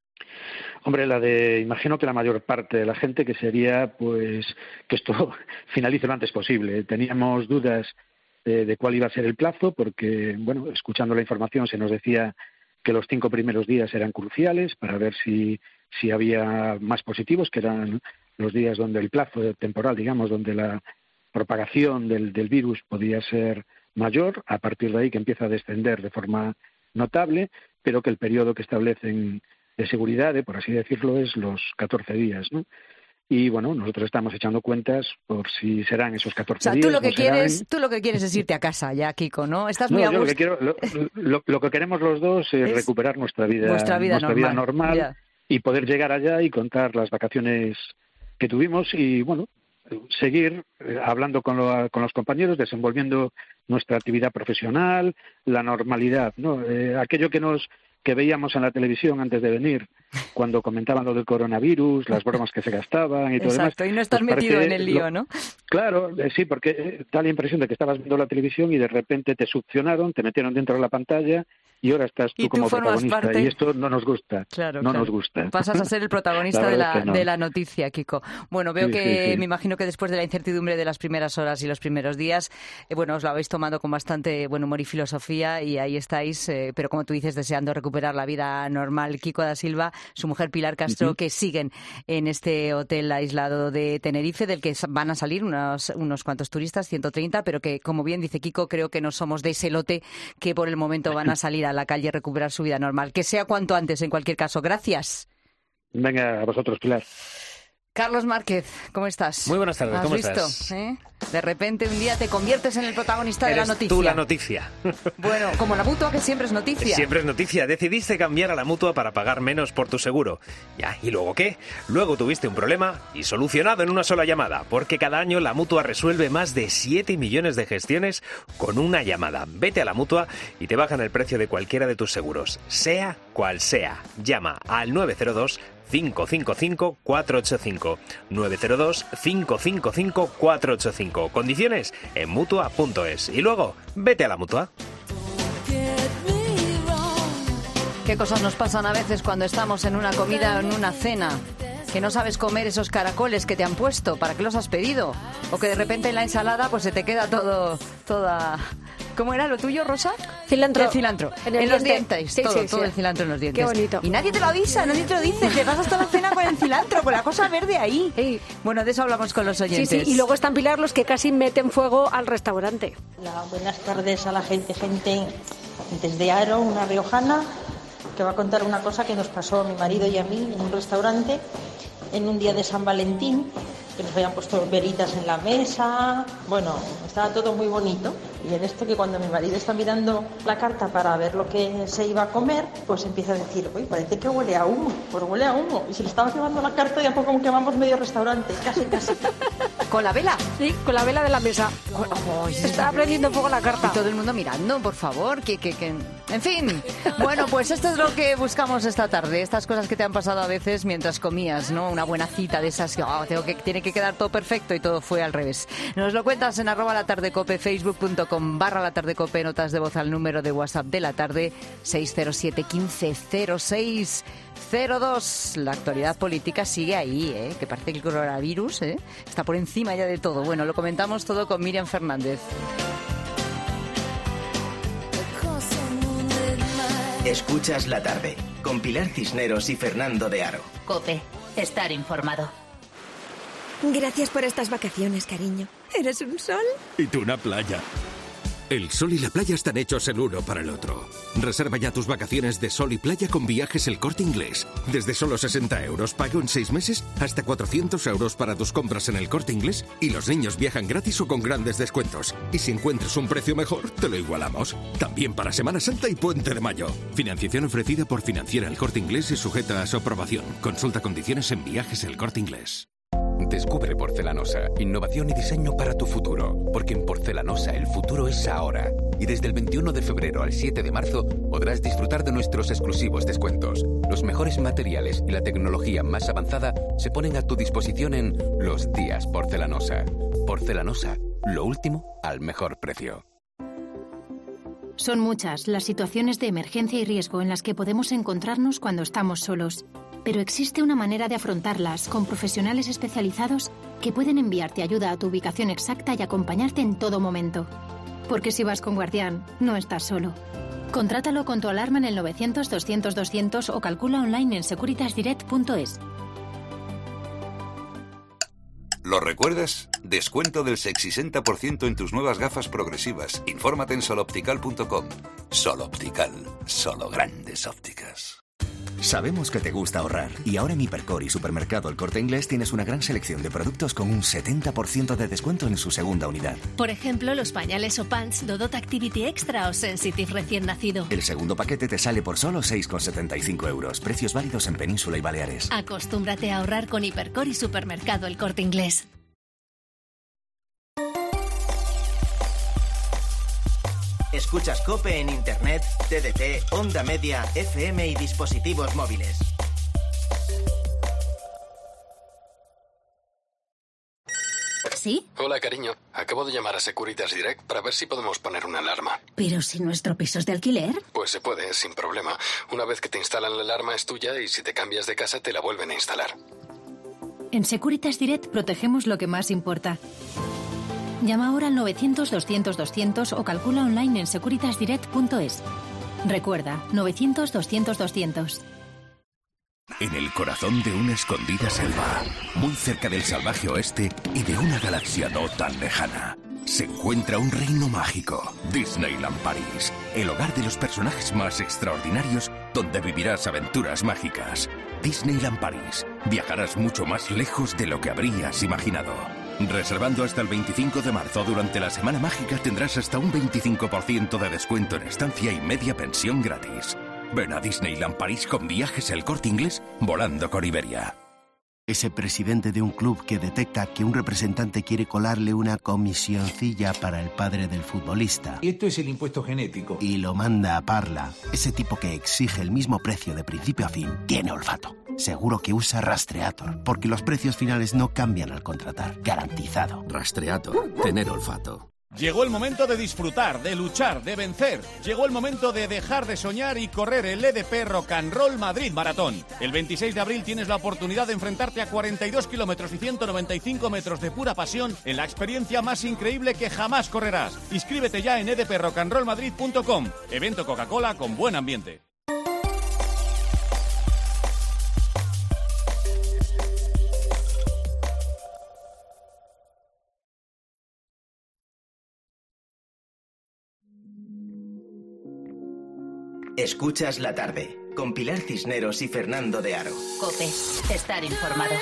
Hombre, la de, imagino que la mayor parte de la gente, que sería pues que esto finalice lo antes posible. Teníamos dudas de, de cuál iba a ser el plazo, porque, bueno, escuchando la información se nos decía que los cinco primeros días eran cruciales para ver si, si había más positivos, que eran los días donde el plazo temporal, digamos, donde la propagación del, del virus podía ser mayor, a partir de ahí que empieza a descender de forma notable, pero que el periodo que establecen de seguridad, por así decirlo, es los catorce días, ¿no? Y bueno, nosotros estamos echando cuentas por si serán esos catorce días. O sea, tú lo que no quieres, serán... tú lo que quieres es irte a casa ya, Kiko, ¿no? Estás no, muy a yo gusto. Lo que, quiero, lo, lo, lo que queremos los dos es, es recuperar nuestra vida, nuestra vida nuestra normal, vida normal yeah. y poder llegar allá y contar las vacaciones que tuvimos y, bueno, seguir hablando con, lo, con los compañeros, desenvolviendo nuestra actividad profesional, la normalidad, ¿no? Eh, aquello que nos que veíamos en la televisión antes de venir, cuando comentaban lo del coronavirus, las bromas que se gastaban y todo demás. Exacto, y no estás pues metido en el lío, lo, ¿no? Claro, eh, sí, porque eh, da la impresión de que estabas viendo la televisión y de repente te succionaron, te metieron dentro de la pantalla y ahora estás tú, tú como protagonista. parte... Y esto no nos gusta. Claro, no claro. nos gusta. Pasas a ser el protagonista la de, la, es que no. de la noticia, Kiko. Bueno, veo sí, que sí, sí. me imagino que después de la incertidumbre de las primeras horas y los primeros días, eh, bueno, os lo habéis tomado con bastante buen humor y filosofía y ahí estáis, eh, pero como tú dices, deseando recuperar la vida normal. Kiko da Silva, su mujer Pilar Castro, uh-huh. que siguen en este hotel aislado de Tenerife, del que van a salir unos, unos cuantos turistas, ciento treinta, pero que, como bien dice Kiko, creo que no somos de ese lote que por el momento van a salir a la calle a recuperar su vida normal. Que sea cuanto antes, en cualquier caso. Gracias. Venga, a vosotros, Pilar. Carlos Márquez, ¿cómo estás? Muy buenas tardes, ¿Has ¿cómo visto? estás? ¿Eh? De repente un día te conviertes en el protagonista Eres de la noticia. tú la noticia. Bueno, como la Mutua, que siempre es noticia. Siempre es noticia. Decidiste cambiar a la Mutua para pagar menos por tu seguro. Ya, ¿y luego qué? Luego tuviste un problema y solucionado en una sola llamada, porque cada año la Mutua resuelve más de siete millones de gestiones con una llamada. Vete a la Mutua y te bajan el precio de cualquiera de tus seguros, sea cual sea. Llama al nueve cero dos cinco cinco cinco cuatro ocho cinco. nueve cero dos cinco cinco cinco cuatro ocho cinco. Condiciones en mutua punto es. Y luego, vete a la Mutua. ¿Qué cosas nos pasan a veces cuando estamos en una comida o en una cena? Que no sabes comer esos caracoles que te han puesto, ¿para qué los has pedido? O que de repente en la ensalada pues se te queda todo, toda... ¿Cómo era lo tuyo, Rosa? Cilantro. El cilantro. En, en el los diente. dientes. Sí, todo, sí, todo sí. el cilantro en los dientes. Qué bonito. Y nadie te lo avisa, nadie te lo dice. Te vas hasta la cena con el cilantro, con la cosa verde ahí. Sí. Bueno, de eso hablamos con los oyentes. Sí, sí. Y luego están, Pilar, los que casi meten fuego al restaurante. Hola, buenas tardes a la gente, gente desde Aro, una riojana, que va a contar una cosa que nos pasó a mi marido y a mí en un restaurante en un día de San Valentín, que nos habían puesto velitas en la mesa, bueno, estaba todo muy bonito. Y en esto que cuando mi marido está mirando la carta para ver lo que se iba a comer, pues empieza a decir, uy, parece que huele a humo, pues huele a humo. Y se le estaba llevando la carta y a poco quemamos medio restaurante, casi, casi. ¿Con la vela? Sí, con la vela de la mesa. Oh, se estaba prendiendo fuego la carta. Y todo el mundo mirando, por favor, que, que, que... En fin, bueno, pues esto es lo que buscamos esta tarde, estas cosas que te han pasado a veces mientras comías, ¿no? Una buena cita de esas que, oh, tengo que tiene que quedar todo perfecto y todo fue al revés. Nos lo cuentas en arroba la tarde cope, facebook punto com barra la tarde cope, notas de voz al número de WhatsApp de la tarde seis cero siete quince cero seis cero dos. La actualidad política sigue ahí, ¿eh? Que parece que el coronavirus, ¿eh? Está por encima ya de todo. Bueno, lo comentamos todo con Miriam Fernández. Escuchas La Tarde, con Pilar Cisneros y Fernando de Aro. COPE, estar informado. Gracias por estas vacaciones, cariño. ¿Eres un sol? Y tú una playa. El sol y la playa están hechos el uno para el otro. Reserva ya tus vacaciones de sol y playa con Viajes El Corte Inglés. Desde solo sesenta euros, pago en seis meses, hasta cuatrocientos euros para tus compras en El Corte Inglés y los niños viajan gratis o con grandes descuentos. Y si encuentras un precio mejor, te lo igualamos. También para Semana Santa y Puente de Mayo. Financiación ofrecida por Financiera El Corte Inglés y sujeta a su aprobación. Consulta condiciones en Viajes El Corte Inglés. Descubre Porcelanosa, innovación y diseño para tu futuro. Porque en Porcelanosa el futuro es ahora. Y desde el veintiuno de febrero al siete de marzo podrás disfrutar de nuestros exclusivos descuentos. Los mejores materiales y la tecnología más avanzada se ponen a tu disposición en Los Días Porcelanosa. Porcelanosa, lo último al mejor precio. Son muchas las situaciones de emergencia y riesgo en las que podemos encontrarnos cuando estamos solos. Pero existe una manera de afrontarlas con profesionales especializados que pueden enviarte ayuda a tu ubicación exacta y acompañarte en todo momento. Porque si vas con Guardián, no estás solo. Contrátalo con tu alarma en el novecientos doscientos doscientos o calcula online en securitasdirect punto es. ¿Lo recuerdas? Descuento del sesenta por ciento en tus nuevas gafas progresivas. Infórmate en soloptical punto com. Soloptical, solo grandes ópticas. Sabemos que te gusta ahorrar y ahora en Hipercor y Supermercado El Corte Inglés tienes una gran selección de productos con un setenta por ciento de descuento en su segunda unidad. Por ejemplo, los pañales o pants Dodot Activity Extra o Sensitive recién nacido. El segundo paquete te sale por solo seis con setenta y cinco euros. Precios válidos en Península y Baleares. Acostúmbrate a ahorrar con Hipercor y Supermercado El Corte Inglés. Escuchas COPE en Internet, T D T, Onda Media, F M y dispositivos móviles. ¿Sí? Hola, cariño. Acabo de llamar a Securitas Direct para ver si podemos poner una alarma. ¿Pero si nuestro piso es de alquiler? Pues se puede, sin problema. Una vez que te instalan la alarma es tuya y si te cambias de casa te la vuelven a instalar. En Securitas Direct protegemos lo que más importa. Llama ahora al novecientos doscientos doscientos o calcula online en securitasdirect punto es. Recuerda, novecientos doscientos doscientos. En el corazón de una escondida selva, muy cerca del salvaje oeste y de una galaxia no tan lejana, se encuentra un reino mágico, Disneyland París, el hogar de los personajes más extraordinarios donde vivirás aventuras mágicas. Disneyland París, viajarás mucho más lejos de lo que habrías imaginado. Reservando hasta el veinticinco de marzo durante la Semana Mágica tendrás hasta un veinticinco por ciento de descuento en estancia y media pensión gratis. Ven a Disneyland París con Viajes El Corte Inglés volando con Iberia. Ese presidente de un club que detecta que un representante quiere colarle una comisioncilla para el padre del futbolista. Esto es el impuesto genético. Y lo manda a Parla. Ese tipo que exige el mismo precio de principio a fin tiene olfato. Seguro que usa Rastreator, porque los precios finales no cambian al contratar. Garantizado. Rastreator. Tener olfato. Llegó el momento de disfrutar, de luchar, de vencer. Llegó el momento de dejar de soñar y correr el E D P Rock and Roll Madrid Maratón. El veintiséis de abril tienes la oportunidad de enfrentarte a cuarenta y dos kilómetros y ciento noventa y cinco metros de pura pasión en la experiencia más increíble que jamás correrás. Inscríbete ya en e d p rock and roll madrid punto com. Evento Coca-Cola con buen ambiente. Escuchas la tarde, con Pilar Cisneros y Fernando de Aro. COPE, estar informado.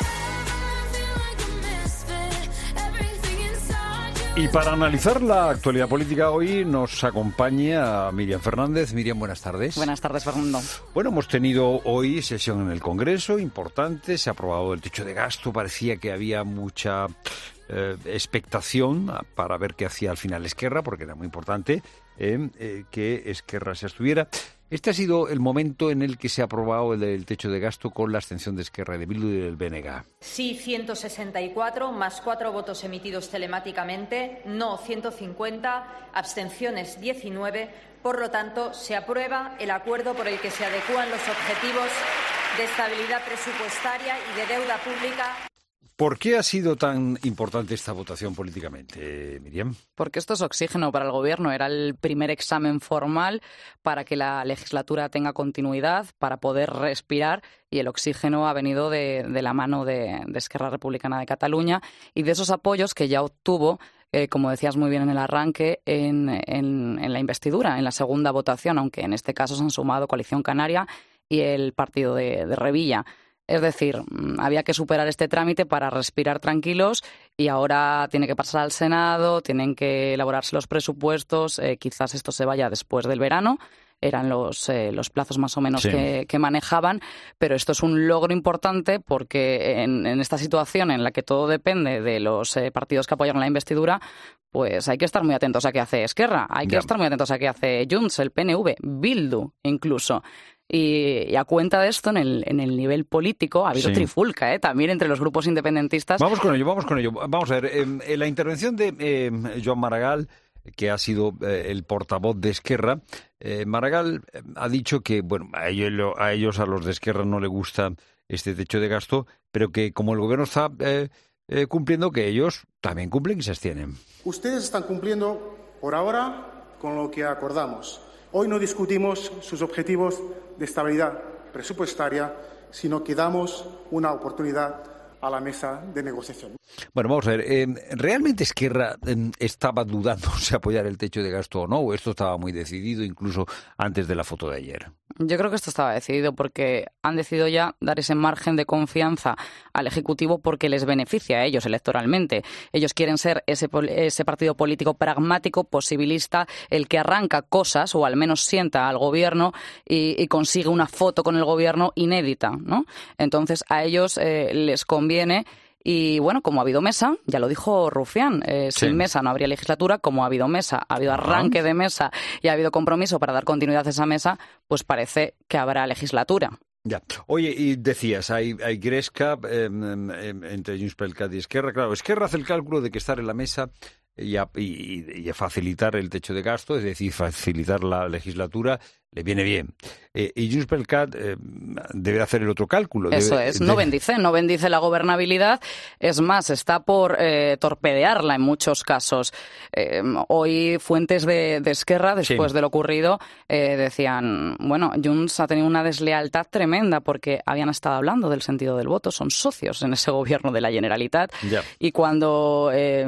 Y para analizar la actualidad política hoy nos acompaña Miriam Fernández. Miriam, buenas tardes. Buenas tardes, Fernando. Bueno, hemos tenido hoy sesión en el Congreso, importante, se ha aprobado el techo de gasto, parecía que había mucha eh, expectación para ver qué hacía al final Esquerra, porque era muy importante eh, eh, que Esquerra se abstuviera. Este ha sido el momento en el que se ha aprobado el, el techo de gasto con la abstención de Esquerra, de Bildu y del B N G. Sí, ciento sesenta y cuatro, más cuatro votos emitidos telemáticamente, no ciento cincuenta, abstenciones diecinueve. Por lo tanto, se aprueba el acuerdo por el que se adecúan los objetivos de estabilidad presupuestaria y de deuda pública. ¿Por qué ha sido tan importante esta votación políticamente, Miriam? Porque esto es oxígeno para el Gobierno. Era el primer examen formal para que la legislatura tenga continuidad, para poder respirar, y el oxígeno ha venido de, de la mano de, de Esquerra Republicana de Cataluña y de esos apoyos que ya obtuvo, eh, como decías muy bien en el arranque, en, en, en la investidura, en la segunda votación, aunque en este caso se han sumado Coalición Canaria y el partido de, de Revilla. Es decir, había que superar este trámite para respirar tranquilos y ahora tiene que pasar al Senado, tienen que elaborarse los presupuestos, eh, quizás esto se vaya después del verano. Eran los, eh, los plazos más o menos sí. que, que manejaban, pero esto es un logro importante porque en, en esta situación en la que todo depende de los eh, partidos que apoyan la investidura, pues hay que estar muy atentos a qué hace Esquerra, hay que ya. estar muy atentos a qué hace Junts, el P N V, Bildu incluso. Y, y a cuenta de esto, en el, en el nivel político ha habido sí. trifulca, ¿eh? También entre los grupos independentistas. Vamos con ello, vamos con ello. Vamos a ver, eh, en la intervención de eh, Joan Maragall, que ha sido eh, el portavoz de Esquerra, eh, Maragall ha dicho que, bueno, a ellos, a ellos, a los de Esquerra, no le gusta este techo de gasto, pero que como el gobierno está eh, eh, cumpliendo, que ellos también cumplen y se abstienen. Ustedes están cumpliendo, por ahora, con lo que acordamos. Hoy no discutimos sus objetivos de estabilidad presupuestaria, sino que damos una oportunidad a la mesa de negociación. Bueno, vamos a ver, eh, ¿realmente Esquerra eh, estaba dudando si apoyar el techo de gasto o no? ¿O esto estaba muy decidido incluso antes de la foto de ayer? Yo creo que esto estaba decidido porque han decidido ya dar ese margen de confianza al Ejecutivo porque les beneficia a ellos electoralmente. Ellos quieren ser ese, ese partido político pragmático, posibilista, el que arranca cosas o al menos sienta al gobierno y, y consigue una foto con el gobierno inédita, ¿no? Entonces a ellos eh, les conviene. Y bueno, como ha habido mesa, ya lo dijo Rufián, eh, sí. sin mesa no habría legislatura, como ha habido mesa, ha habido arranque de mesa y ha habido compromiso para dar continuidad a esa mesa, pues parece que habrá legislatura. Ya. Oye, y decías, hay, hay gresca eh, eh, entre Junts per Cat y Esquerra. Claro, Esquerra hace el cálculo de que estar en la mesa y, a, y, y a facilitar el techo de gasto, es decir, facilitar la legislatura, le viene bien. Eh, y Junts per Cat eh, debe hacer el otro cálculo. Eso debe, es, no debe... bendice, no bendice la gobernabilidad. Es más, está por eh, torpedearla en muchos casos. Eh, hoy fuentes de, de Esquerra, después sí. de lo ocurrido, eh, decían, bueno, Junts ha tenido una deslealtad tremenda porque habían estado hablando del sentido del voto, son socios en ese gobierno de la Generalitat. Ya. Y cuando eh,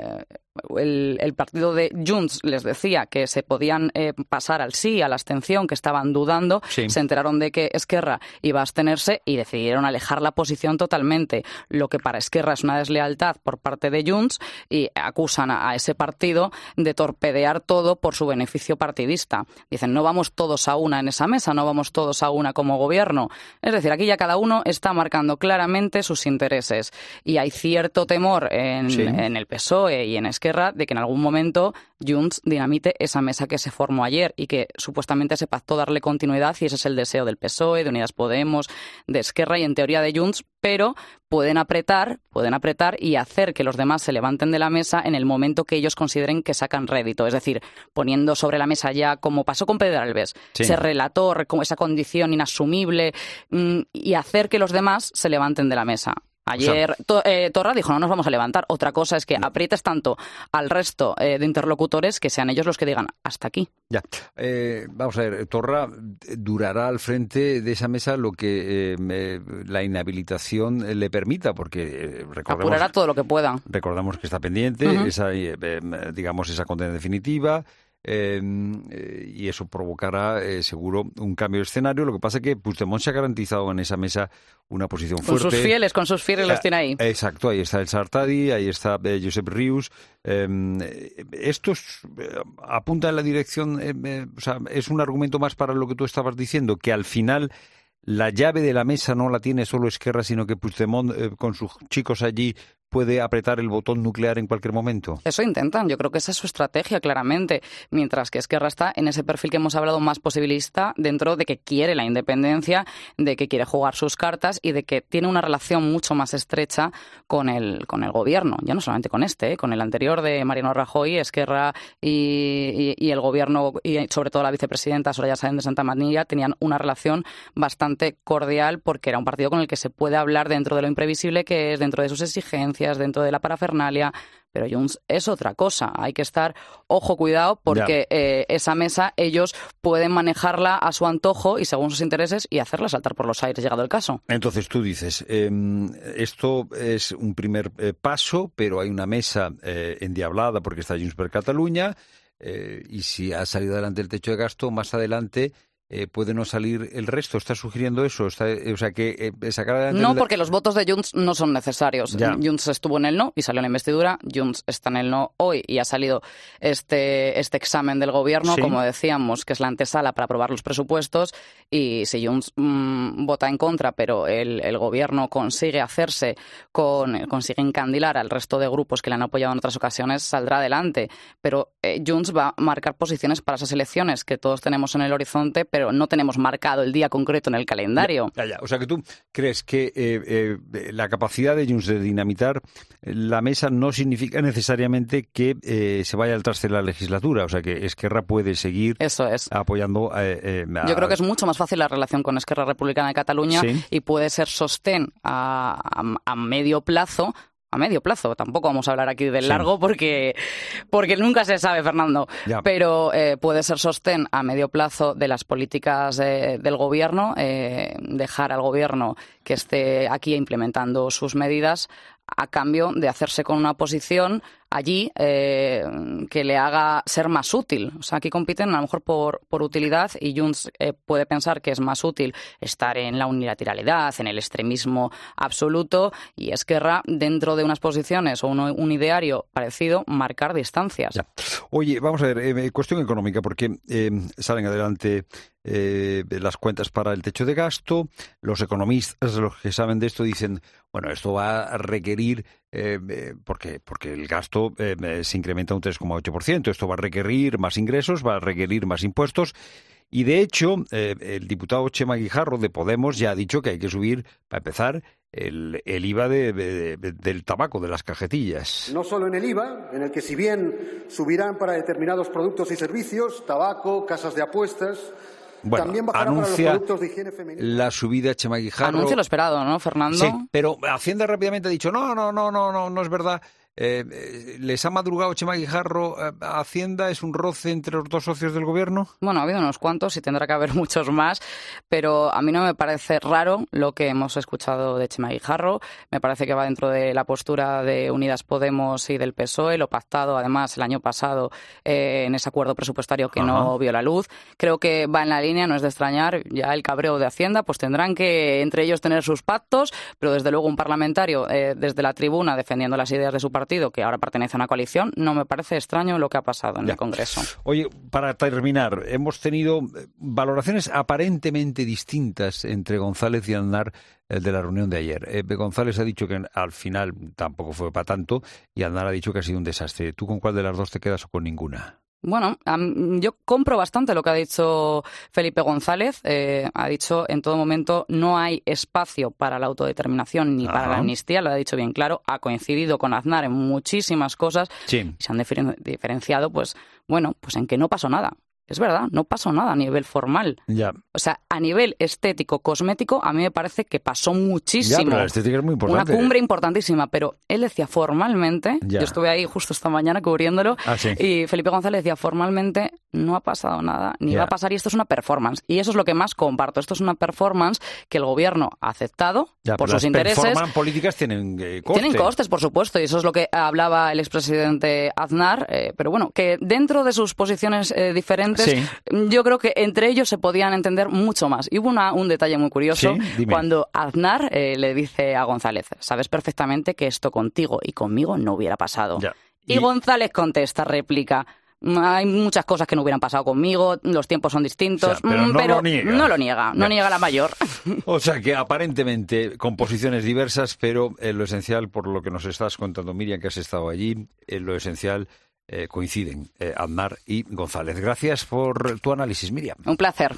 el, el partido de Junts les decía que se podían eh, pasar al sí, a la abstención, que estaban dudando, sí. se enteraron de que Esquerra iba a abstenerse y decidieron alejar la posición totalmente, lo que para Esquerra es una deslealtad por parte de Junts y acusan a, a ese partido de torpedear todo por su beneficio partidista. Dicen, no vamos todos a una en esa mesa, no vamos todos a una como gobierno. Es decir, aquí ya cada uno está marcando claramente sus intereses y hay cierto temor en, sí. en el P S O E y en Esquerra de que en algún momento Junts dinamite esa mesa que se formó ayer y que supuestamente se pactó darle continuidad y ese es el deseo del P S O E, de Unidas Podemos, de Esquerra y en teoría de Junts, pero pueden apretar, pueden apretar y hacer que los demás se levanten de la mesa en el momento que ellos consideren que sacan rédito, es decir, poniendo sobre la mesa ya, como pasó con Pedralbes, sí. se relató como esa condición inasumible mmm, y hacer que los demás se levanten de la mesa. Ayer o sea, to, eh, Torra dijo, no nos vamos a levantar. Otra cosa es que no. aprietes tanto al resto eh, de interlocutores que sean ellos los que digan, hasta aquí. Ya, eh, vamos a ver, Torra durará al frente de esa mesa lo que eh, eh, la inhabilitación le permita, porque eh, recordemos... Apurará todo lo que pueda. Recordamos que está pendiente, uh-huh. esa, eh, eh, digamos, esa condena definitiva... Eh, eh, y eso provocará eh, seguro un cambio de escenario. Lo que pasa es que Puigdemont se ha garantizado en esa mesa una posición con fuerte. Con sus fieles, con sus fieles eh, los tiene ahí. Exacto, ahí está el Sartadi, ahí está eh, Josep Rius. Eh, estos eh, apuntan en la dirección, eh, eh, o sea, es un argumento más para lo que tú estabas diciendo, que al final la llave de la mesa no la tiene solo Esquerra, sino que Puigdemont eh, con sus chicos allí puede apretar el botón nuclear en cualquier momento. Eso intentan, yo creo que esa es su estrategia claramente, mientras que Esquerra está en ese perfil que hemos hablado más posibilista dentro de que quiere la independencia, de que quiere jugar sus cartas y de que tiene una relación mucho más estrecha con el, con el gobierno, ya no solamente con este, ¿eh? con el anterior de Mariano Rajoy, Esquerra y, y, y el gobierno y sobre todo la vicepresidenta Soraya Sáenz de Santamaría tenían una relación bastante cordial porque era un partido con el que se puede hablar dentro de lo imprevisible que es, dentro de sus exigencias, dentro de la parafernalia, pero Junts es otra cosa. Hay que estar, ojo, cuidado, porque eh, esa mesa ellos pueden manejarla a su antojo y según sus intereses y hacerla saltar por los aires, llegado el caso. Entonces tú dices, eh, esto es un primer eh, paso, pero hay una mesa eh, endiablada porque está Junts per Catalunya eh, y si ha salido adelante el techo de gasto, más adelante eh, puede no salir el resto. ¿Está sugiriendo eso? Está, o sea, que eh, sacar adelante... No, el... porque los votos de Junts no son necesarios. Ya. Junts estuvo en el no y salió en la investidura. Junts está en el no hoy y ha salido este, este examen del gobierno, sí. como decíamos, que es la antesala para aprobar los presupuestos. Y si Junts mmm, vota en contra, pero el, el gobierno consigue hacerse, con consigue encandilar al resto de grupos que le han apoyado en otras ocasiones, saldrá adelante. Pero eh, Junts va a marcar posiciones para esas elecciones que todos tenemos en el horizonte, pero no tenemos marcado el día concreto en el calendario. Ya, ya. O sea que tú crees que eh, eh, la capacidad de Junts de dinamitar la mesa no significa necesariamente que eh, se vaya al traste de la legislatura. O sea que Esquerra puede seguir Eso es. apoyando eh, eh, a... Yo creo que es mucho más fácil la relación con Esquerra Republicana de Cataluña, sí. Y puede ser sostén a, a, a medio plazo. A medio plazo, tampoco vamos a hablar aquí del largo, sí. porque, porque nunca se sabe, Fernando, ya. Pero eh, puede ser sostén a medio plazo de las políticas eh, del gobierno, eh, dejar al gobierno que esté aquí implementando sus medidas a cambio de hacerse con una posición allí eh, que le haga ser más útil. O sea, aquí compiten a lo mejor por, por utilidad y Junts eh, puede pensar que es más útil estar en la unilateralidad, en el extremismo absoluto, y Esquerra, dentro de unas posiciones o un, un ideario parecido, marcar distancias. Ya. Oye, vamos a ver, eh, cuestión económica, porque eh, salen adelante eh, las cuentas para el techo de gasto. Los economistas, los que saben de esto, dicen, bueno, esto va a requerir, eh, eh, porque, porque el gasto eh, se incrementa un tres coma ocho por ciento, esto va a requerir más ingresos, va a requerir más impuestos. Y de hecho, eh, el diputado Chema Guijarro de Podemos ya ha dicho que hay que subir, para empezar, el, el I V A de, de, de, del tabaco, de las cajetillas. No solo en el I V A, en el que si bien subirán para determinados productos y servicios, tabaco, casas de apuestas... Bueno, también bajará anuncia para los productos de higiene femenina. La subida Chema Guijarro. Anuncia lo esperado, ¿no, Fernando? Sí, pero Hacienda rápidamente ha dicho, no, no, no, no, no, no es verdad. Eh, eh, ¿Les ha madrugado Chema Guijarro a Hacienda? ¿Es un roce entre los dos socios del gobierno? Bueno, ha habido unos cuantos y tendrá que haber muchos más, pero a mí no me parece raro lo que hemos escuchado de Chema Guijarro. Me parece que va dentro de la postura de Unidas Podemos y del P S O E, lo pactado además el año pasado eh, en ese acuerdo presupuestario que Ajá. no vio la luz. Creo que va en la línea, no es de extrañar, ya el cabreo de Hacienda, pues tendrán que entre ellos tener sus pactos, pero desde luego un parlamentario eh, desde la tribuna defendiendo las ideas de su partido, partido que ahora pertenece a una coalición, no me parece extraño lo que ha pasado en ya. el Congreso. Oye, para terminar, hemos tenido valoraciones aparentemente distintas entre González y Aznar de la reunión de ayer. Eh, González ha dicho que al final tampoco fue para tanto y Aznar ha dicho que ha sido un desastre. ¿Tú con cuál de las dos te quedas o con ninguna? Bueno, um, yo compro bastante lo que ha dicho Felipe González. Eh, ha dicho en todo momento no hay espacio para la autodeterminación ni Ajá. para la amnistía, lo ha dicho bien claro. Ha coincidido con Aznar en muchísimas cosas sí. y se han diferen- diferenciado, pues bueno, pues en que no pasó nada. Es verdad, no pasó nada a nivel formal. Ya. O sea, a nivel estético, cosmético, a mí me parece que pasó muchísimo. Ya, pero la estética es muy importante. Una cumbre importantísima, pero él decía formalmente, ya. yo estuve ahí justo esta mañana cubriéndolo, ah, sí. y Felipe González decía formalmente no ha pasado nada, ni ya. va a pasar, y esto es una performance. Y eso es lo que más comparto. Esto es una performance que el gobierno ha aceptado ya, por sus sus intereses. Las performance políticas tienen eh, coste. Tienen costes, por supuesto, y eso es lo que hablaba el expresidente Aznar, eh, pero bueno, que dentro de sus posiciones eh, diferentes... Sí. Yo creo que entre ellos se podían entender mucho más. Y hubo una, un detalle muy curioso sí, cuando Aznar eh, le dice a González, sabes perfectamente que esto contigo y conmigo no hubiera pasado. Ya. Y... y González contesta, réplica, hay muchas cosas que no hubieran pasado conmigo, los tiempos son distintos, o sea, pero, no, pero lo niega. no lo niega, no ya. niega la mayor. O sea que aparentemente con posiciones diversas, pero en lo esencial, por lo que nos estás contando, Miriam, que has estado allí, en lo esencial... Eh, coinciden eh, Aznar y González. Gracias por tu análisis, Miriam. Un placer.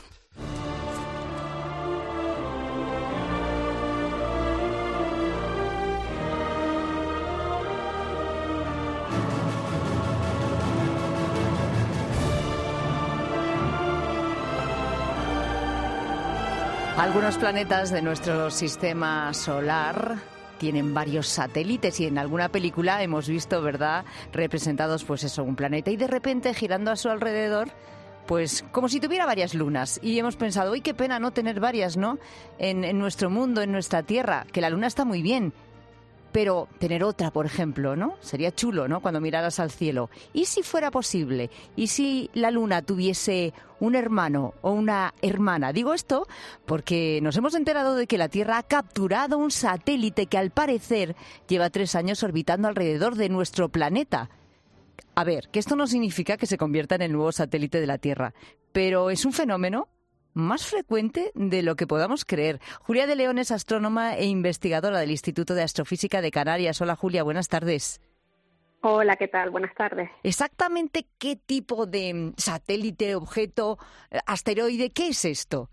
Algunos planetas de nuestro sistema solar tienen varios satélites y en alguna película hemos visto, ¿verdad?, representados, pues eso, un planeta y de repente girando a su alrededor, pues como si tuviera varias lunas. Y hemos pensado, uy, qué pena no tener varias, ¿no?, en, en nuestro mundo, en nuestra Tierra, que la luna está muy bien. pero tener otra, por ejemplo, ¿no? Sería chulo, ¿no? Cuando miraras al cielo. ¿Y si fuera posible? ¿Y si la Luna tuviese un hermano o una hermana? Digo esto porque nos hemos enterado de que la Tierra ha capturado un satélite que al parecer lleva tres años orbitando alrededor de nuestro planeta. A ver, que esto no significa que se convierta en el nuevo satélite de la Tierra, pero es un fenómeno más frecuente de lo que podamos creer. Julia de León es astrónoma e investigadora del Instituto de Astrofísica de Canarias. Hola, Julia, buenas tardes. Hola, ¿qué tal? Buenas tardes. ¿Exactamente qué tipo de satélite, objeto, asteroide, qué es esto?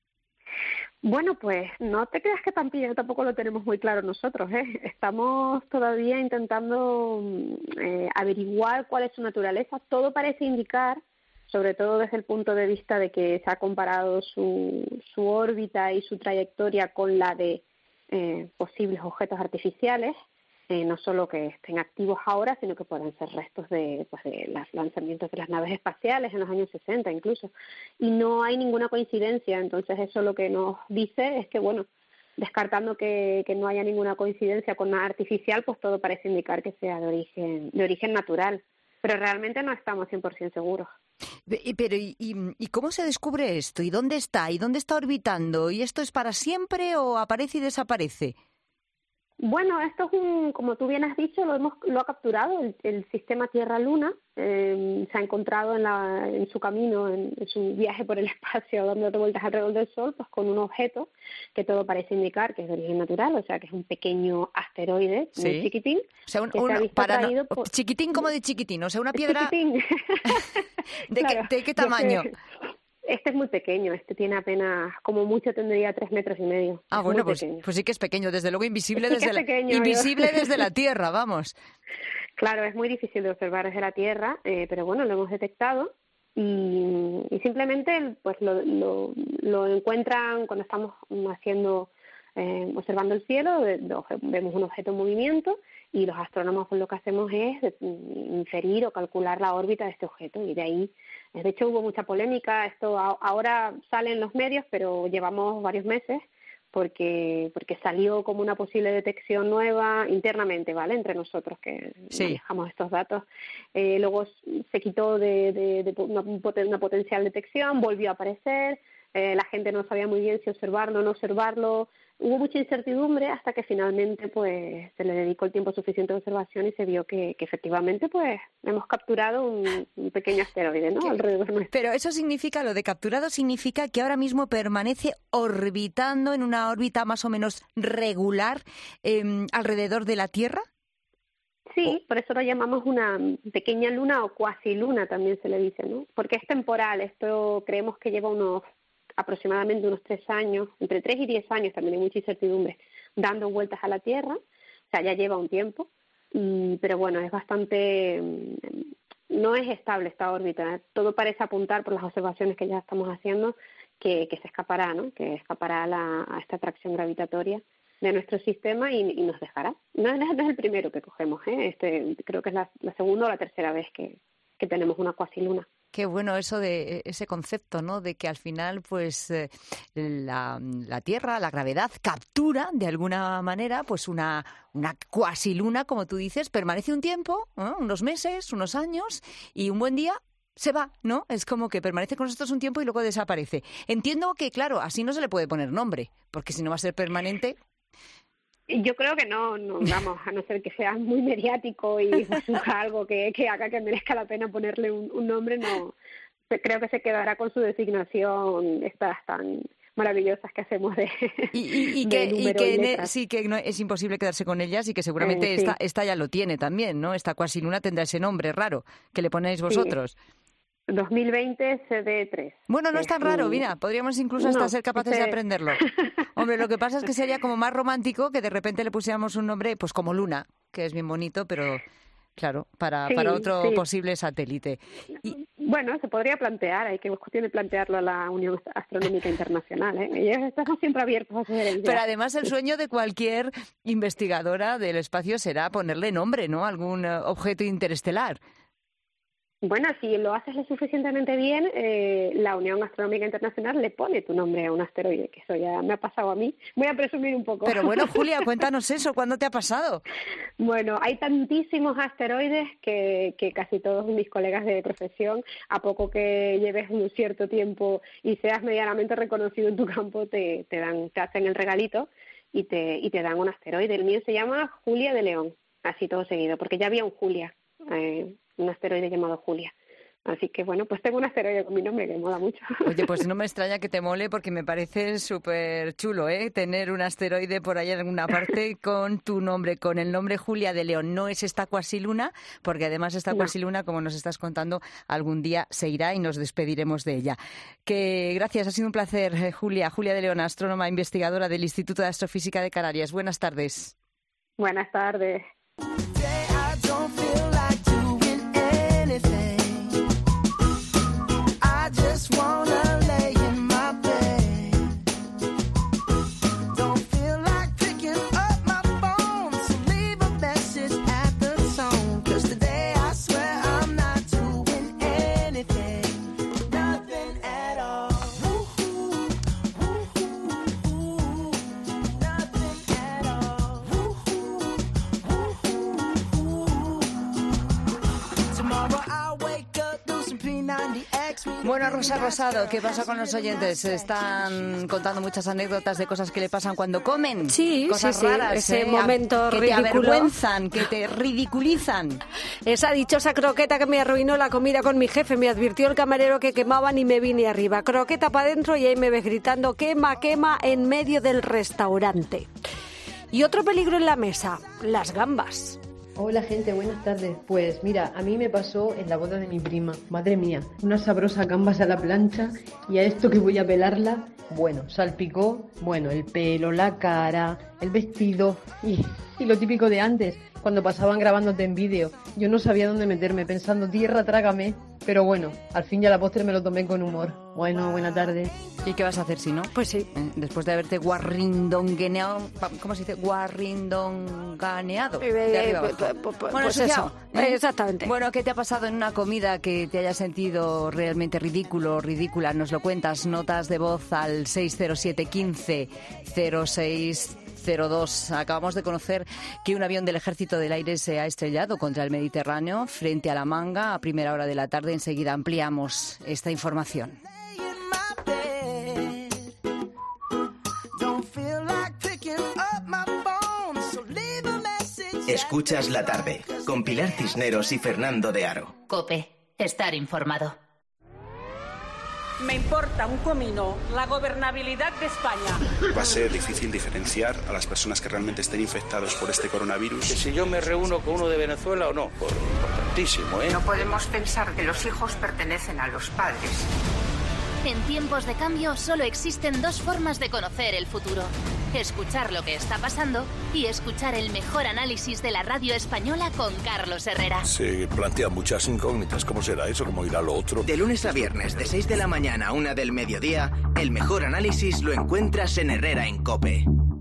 Bueno, pues no te creas que tampoco, tampoco lo tenemos muy claro nosotros, ¿eh? Estamos todavía intentando eh, averiguar cuál es su naturaleza. Todo parece indicar, sobre todo desde el punto de vista de que se ha comparado su, su órbita y su trayectoria con la de eh, posibles objetos artificiales, eh, no solo que estén activos ahora, sino que pueden ser restos de, pues, de los lanzamientos de las naves espaciales en los años sesenta incluso. Y no hay ninguna coincidencia, entonces eso lo que nos dice es que, bueno, descartando que, que no haya ninguna coincidencia con nada artificial, pues todo parece indicar que sea de origen, de origen natural. Pero realmente no estamos cien por ciento seguros. Pero ¿y, y, ¿y cómo se descubre esto? ¿Y dónde está? ¿Y dónde está orbitando? ¿Y esto es para siempre o aparece y desaparece? Bueno, esto es un, como tú bien has dicho, lo hemos lo ha capturado el, el sistema Tierra-Luna. Eh, se ha encontrado en, la, en su camino, en, en su viaje por el espacio, dando vueltas alrededor del Sol, pues con un objeto que todo parece indicar que es de origen natural, o sea, que es un pequeño asteroide, sí, muy chiquitín. O sea, un, un, para no, por... chiquitín como de chiquitín, o sea, una piedra. ¿De, claro, qué, ¿De qué tamaño? Este, este es muy pequeño, este tiene apenas, como mucho tendría tres metros y medio. Ah, es bueno, pues, pues sí que es pequeño, desde luego invisible, desde, la, pequeño, invisible desde la Tierra, vamos. Claro, es muy difícil de observar desde la Tierra, eh, pero bueno, lo hemos detectado y, y simplemente pues lo, lo, lo encuentran cuando estamos haciendo, eh, observando el cielo, lo, vemos un objeto en movimiento y los astrónomos pues, lo que hacemos es inferir o calcular la órbita de este objeto y de ahí, de hecho hubo mucha polémica, esto a, ahora sale en los medios, pero llevamos varios meses porque porque salió como una posible detección nueva internamente, ¿vale? Entre nosotros que sí. manejamos estos datos. Eh, luego se quitó de, de, de una, una potencial detección, volvió a aparecer, eh, la gente no sabía muy bien si observarlo o no observarlo. Hubo mucha incertidumbre hasta que finalmente pues se le dedicó el tiempo suficiente de observación y se vio que, que efectivamente pues hemos capturado un, un pequeño asteroide, ¿no? Alrededor nuestro. Pero eso significa, lo de capturado significa que ahora mismo permanece orbitando en una órbita más o menos regular eh, alrededor de la Tierra. Sí, por eso lo llamamos una pequeña luna o cuasi luna también se le dice, ¿no? Porque es temporal, esto creemos que lleva unos aproximadamente unos tres años, entre tres y diez años, también hay mucha incertidumbre, dando vueltas a la Tierra, o sea, ya lleva un tiempo, y, pero bueno, es bastante, no es estable esta órbita, todo parece apuntar por las observaciones que ya estamos haciendo que, que se escapará, ¿no? Que escapará a, la, a esta atracción gravitatoria de nuestro sistema y, y nos dejará. No, no, no es el primero que cogemos, ¿eh? Este, creo que es la, la segunda o la tercera vez que, que tenemos una cuasiluna. Qué bueno eso de ese concepto, ¿no? De que al final, pues, eh, la, la Tierra, la gravedad, captura de alguna manera, pues, una, una cuasiluna, como tú dices, permanece un tiempo, ¿no? Unos meses, unos años, y un buen día se va, ¿no? Es como que permanece con nosotros un tiempo y luego desaparece. Entiendo que, claro, así no se le puede poner nombre, porque si no va a ser permanente. Yo creo que no, no, vamos, a no ser que sea muy mediático y surja algo que, que haga que merezca la pena ponerle un, un nombre, no. Creo que se quedará con su designación, estas tan maravillosas que hacemos de y, y, y de que, y que y ne, sí que no, es imposible quedarse con ellas y que seguramente eh, sí. esta, esta ya lo tiene también, ¿no? Esta cuasiluna tendrá ese nombre raro que le ponéis vosotros. Sí. dos mil veinte C D tres. Bueno, no es tan raro, mira, podríamos incluso hasta no, ser capaces este... de aprenderlo. Hombre, lo que pasa es que sería como más romántico que de repente le pusiéramos un nombre, pues como Luna, que es bien bonito, pero claro, para, sí, para otro sí. posible satélite. Y... Bueno, se podría plantear, hay que cuestión de plantearlo a la Unión Astronómica Internacional, ¿eh? Ellos están siempre abiertos a sugerencias. Pero además el sueño de cualquier investigadora del espacio será ponerle nombre, ¿no? Algún objeto interestelar. Bueno, si lo haces lo suficientemente bien, eh, la Unión Astronómica Internacional le pone tu nombre a un asteroide, que eso ya me ha pasado a mí. Voy a presumir un poco. Pero bueno, Julia, cuéntanos eso, ¿cuándo te ha pasado? Bueno, hay tantísimos asteroides que, que casi todos mis colegas de profesión, a poco que lleves un cierto tiempo y seas medianamente reconocido en tu campo, te, te dan, te hacen el regalito y te, y te dan un asteroide. El mío se llama Julia de León, así todo seguido, porque ya había un Julia, eh, un asteroide llamado Julia. Así que, bueno, pues tengo un asteroide con mi nombre que me mola mucho. Oye, pues no me extraña que te mole porque me parece súper chulo, ¿eh? Tener un asteroide por ahí en alguna parte con tu nombre, con el nombre Julia de León. No es esta cuasiluna, porque además esta No. cuasiluna, como nos estás contando, algún día se irá y nos despediremos de ella. Que gracias, ha sido un placer, eh, Julia. Julia de León, astrónoma investigadora del Instituto de Astrofísica de Canarias. Buenas tardes. Buenas tardes. I just wanna lay in my bed. Don't feel like picking up my phone, so leave a message at the tone. 'Cause today I swear I'm not doing anything, nothing at all. Woo-hoo, woo-hoo, woo-hoo, nothing at all. Woo-hoo, woo-hoo, woo-hoo. Tomorrow I'll wake up, do some P ninety X. Bueno, Rosa Rosado, ¿qué pasa con los oyentes? Están contando muchas anécdotas de cosas que le pasan cuando comen. Sí, cosas sí, sí, raras, ese ¿eh? momento que ridículo. te avergüenzan, que te ridiculizan. Esa dichosa croqueta que me arruinó la comida con mi jefe. Me advirtió el camarero que quemaban y me vine arriba. Croqueta para adentro y ahí me ves gritando quema, quema en medio del restaurante. Y otro peligro en la mesa, las gambas. Hola gente, buenas tardes. Pues mira, a mí me pasó en la boda de mi prima. Madre mía, unas sabrosas gambas a la plancha y a esto que voy a pelarla, bueno, salpicó, bueno, el pelo, la cara, el vestido y, y lo típico de antes, cuando pasaban grabándote en vídeo. Yo no sabía dónde meterme, pensando, tierra, trágame. Pero bueno, al fin y a la postre me lo tomé con humor. Bueno, buena tarde. ¿Y qué vas a hacer si no? Pues sí. Eh, Después de haberte guarrindongueneado, ¿cómo se dice? Guarrindonganeado. Eh, De arriba eh, abajo. pues- pues- Bueno, pues ensuciado, eso, ¿eh? exactamente. Bueno, ¿qué te ha pasado en una comida que te haya sentido realmente ridículo o ridícula? Nos lo cuentas, notas de voz al seis cero siete uno cinco cero seis cero dos. Acabamos de conocer que un avión del Ejército del Aire se ha estrellado contra el Mediterráneo frente a La Manga a primera hora de la tarde. Enseguida ampliamos esta información. Don't feel like picking up my phone, so leave a message. Escuchas la tarde con Pilar Cisneros y Fernando de Aro. COPE. Estar informado. Me importa un comino la gobernabilidad de España. Va a ser difícil diferenciar a las personas que realmente estén infectados por este coronavirus. Que si yo me reúno con uno de Venezuela o no, por importantísimo, ¿eh? No podemos pensar que los hijos pertenecen a los padres. En tiempos de cambio solo existen dos formas de conocer el futuro. Escuchar lo que está pasando y escuchar el mejor análisis de la radio española con Carlos Herrera. Se plantean muchas incógnitas. ¿Cómo será eso? ¿Cómo irá lo otro? De lunes a viernes, de seis de la mañana a una del mediodía, el mejor análisis lo encuentras en Herrera en COPE.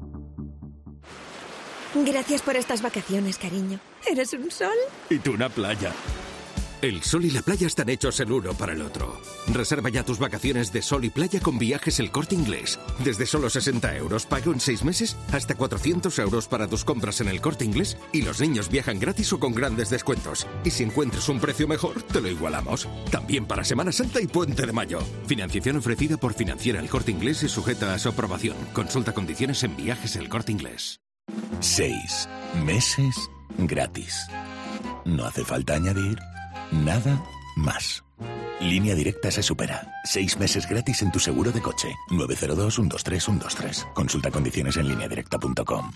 Gracias por estas vacaciones, cariño. ¿Eres un sol? Y tú una playa. El sol y la playa están hechos el uno para el otro. Reserva ya tus vacaciones de sol y playa con Viajes El Corte Inglés. Desde solo sesenta euros, pago en seis meses, hasta cuatrocientos euros para tus compras en El Corte Inglés y los niños viajan gratis o con grandes descuentos. Y si encuentras un precio mejor, te lo igualamos. También para Semana Santa y Puente de Mayo. Financiación ofrecida por Financiera El Corte Inglés y sujeta a su aprobación. Consulta condiciones en Viajes El Corte Inglés. Seis meses gratis. No hace falta añadir nada más. Línea Directa se supera. Seis meses gratis en tu seguro de coche. nueve cero dos, uno dos tres, uno dos tres. Consulta condiciones en línea directa punto com.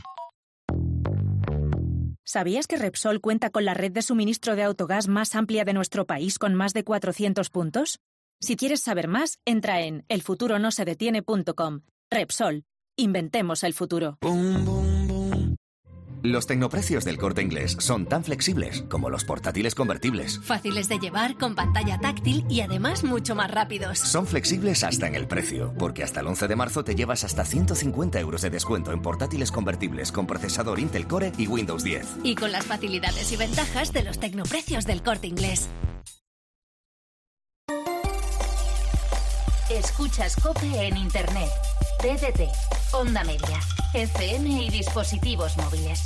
¿Sabías que Repsol cuenta con la red de suministro de autogás más amplia de nuestro país con más de cuatrocientos puntos? Si quieres saber más, entra en el futuro no se detiene punto com. Repsol. Inventemos el futuro. Los tecnoprecios del Corte Inglés son tan flexibles como los portátiles convertibles. Fáciles de llevar, con pantalla táctil y además mucho más rápidos. Son flexibles hasta en el precio, porque hasta el once de marzo te llevas hasta ciento cincuenta euros de descuento en portátiles convertibles con procesador Intel Core y Windows diez. Y con las facilidades y ventajas de los tecnoprecios del Corte Inglés. Escuchas COPE en Internet, T D T, Onda Media, F M y dispositivos móviles.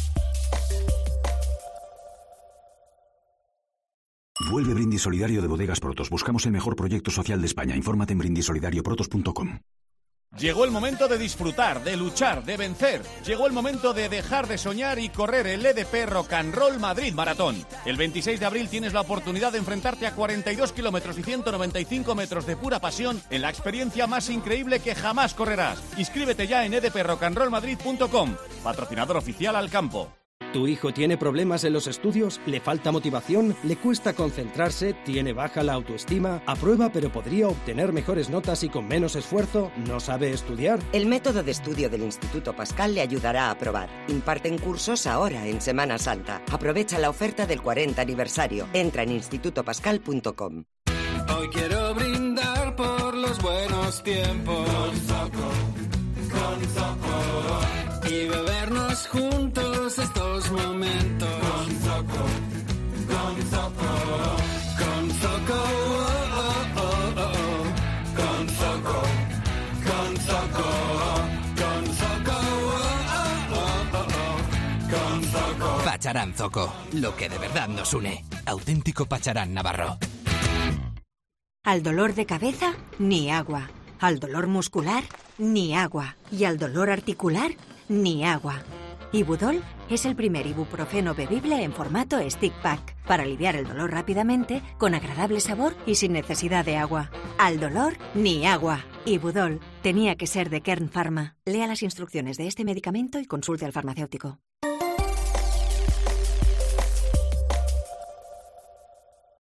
Vuelve Brindis Solidario de Bodegas Protos. Buscamos el mejor proyecto social de España. Infórmate en brindis solidario protos punto com. Llegó el momento de disfrutar, de luchar, de vencer. Llegó el momento de dejar de soñar y correr el E D P Rock and Roll Madrid Maratón. El veintiséis de abril tienes la oportunidad de enfrentarte a cuarenta y dos kilómetros y ciento noventa y cinco metros de pura pasión en la experiencia más increíble que jamás correrás. Inscríbete ya en e d p rock and roll madrid punto com, patrocinador oficial al campo. ¿Tu hijo tiene problemas en los estudios? ¿Le falta motivación? ¿Le cuesta concentrarse? ¿Tiene baja la autoestima? ¿Aprueba pero podría obtener mejores notas y con menos esfuerzo? ¿No sabe estudiar? El método de estudio del Instituto Pascal le ayudará a aprobar. Imparten cursos ahora en Semana Santa. Aprovecha la oferta del cuarenta aniversario. Entra en instituto pascal punto com. Hoy quiero brindar por los buenos tiempos. Con Zoco, con Zoco. Y bebernos juntos estos momentos. Con Zoco, con Zoco. Con Zoco, oh, oh, oh, oh. Con Zoco, con Zoco. Con Zoco, oh, oh, oh, oh. Con Zoco. Pacharán Zoco, lo que de verdad nos une. Auténtico Pacharán Navarro. Al dolor de cabeza, ni agua. Al dolor muscular, ni agua. Y al dolor articular, ni agua. Ibudol es el primer ibuprofeno bebible en formato stick pack para aliviar el dolor rápidamente, con agradable sabor y sin necesidad de agua. Al dolor, ni agua. Ibudol tenía que ser de Kern Pharma. Lea las instrucciones de este medicamento y consulte al farmacéutico.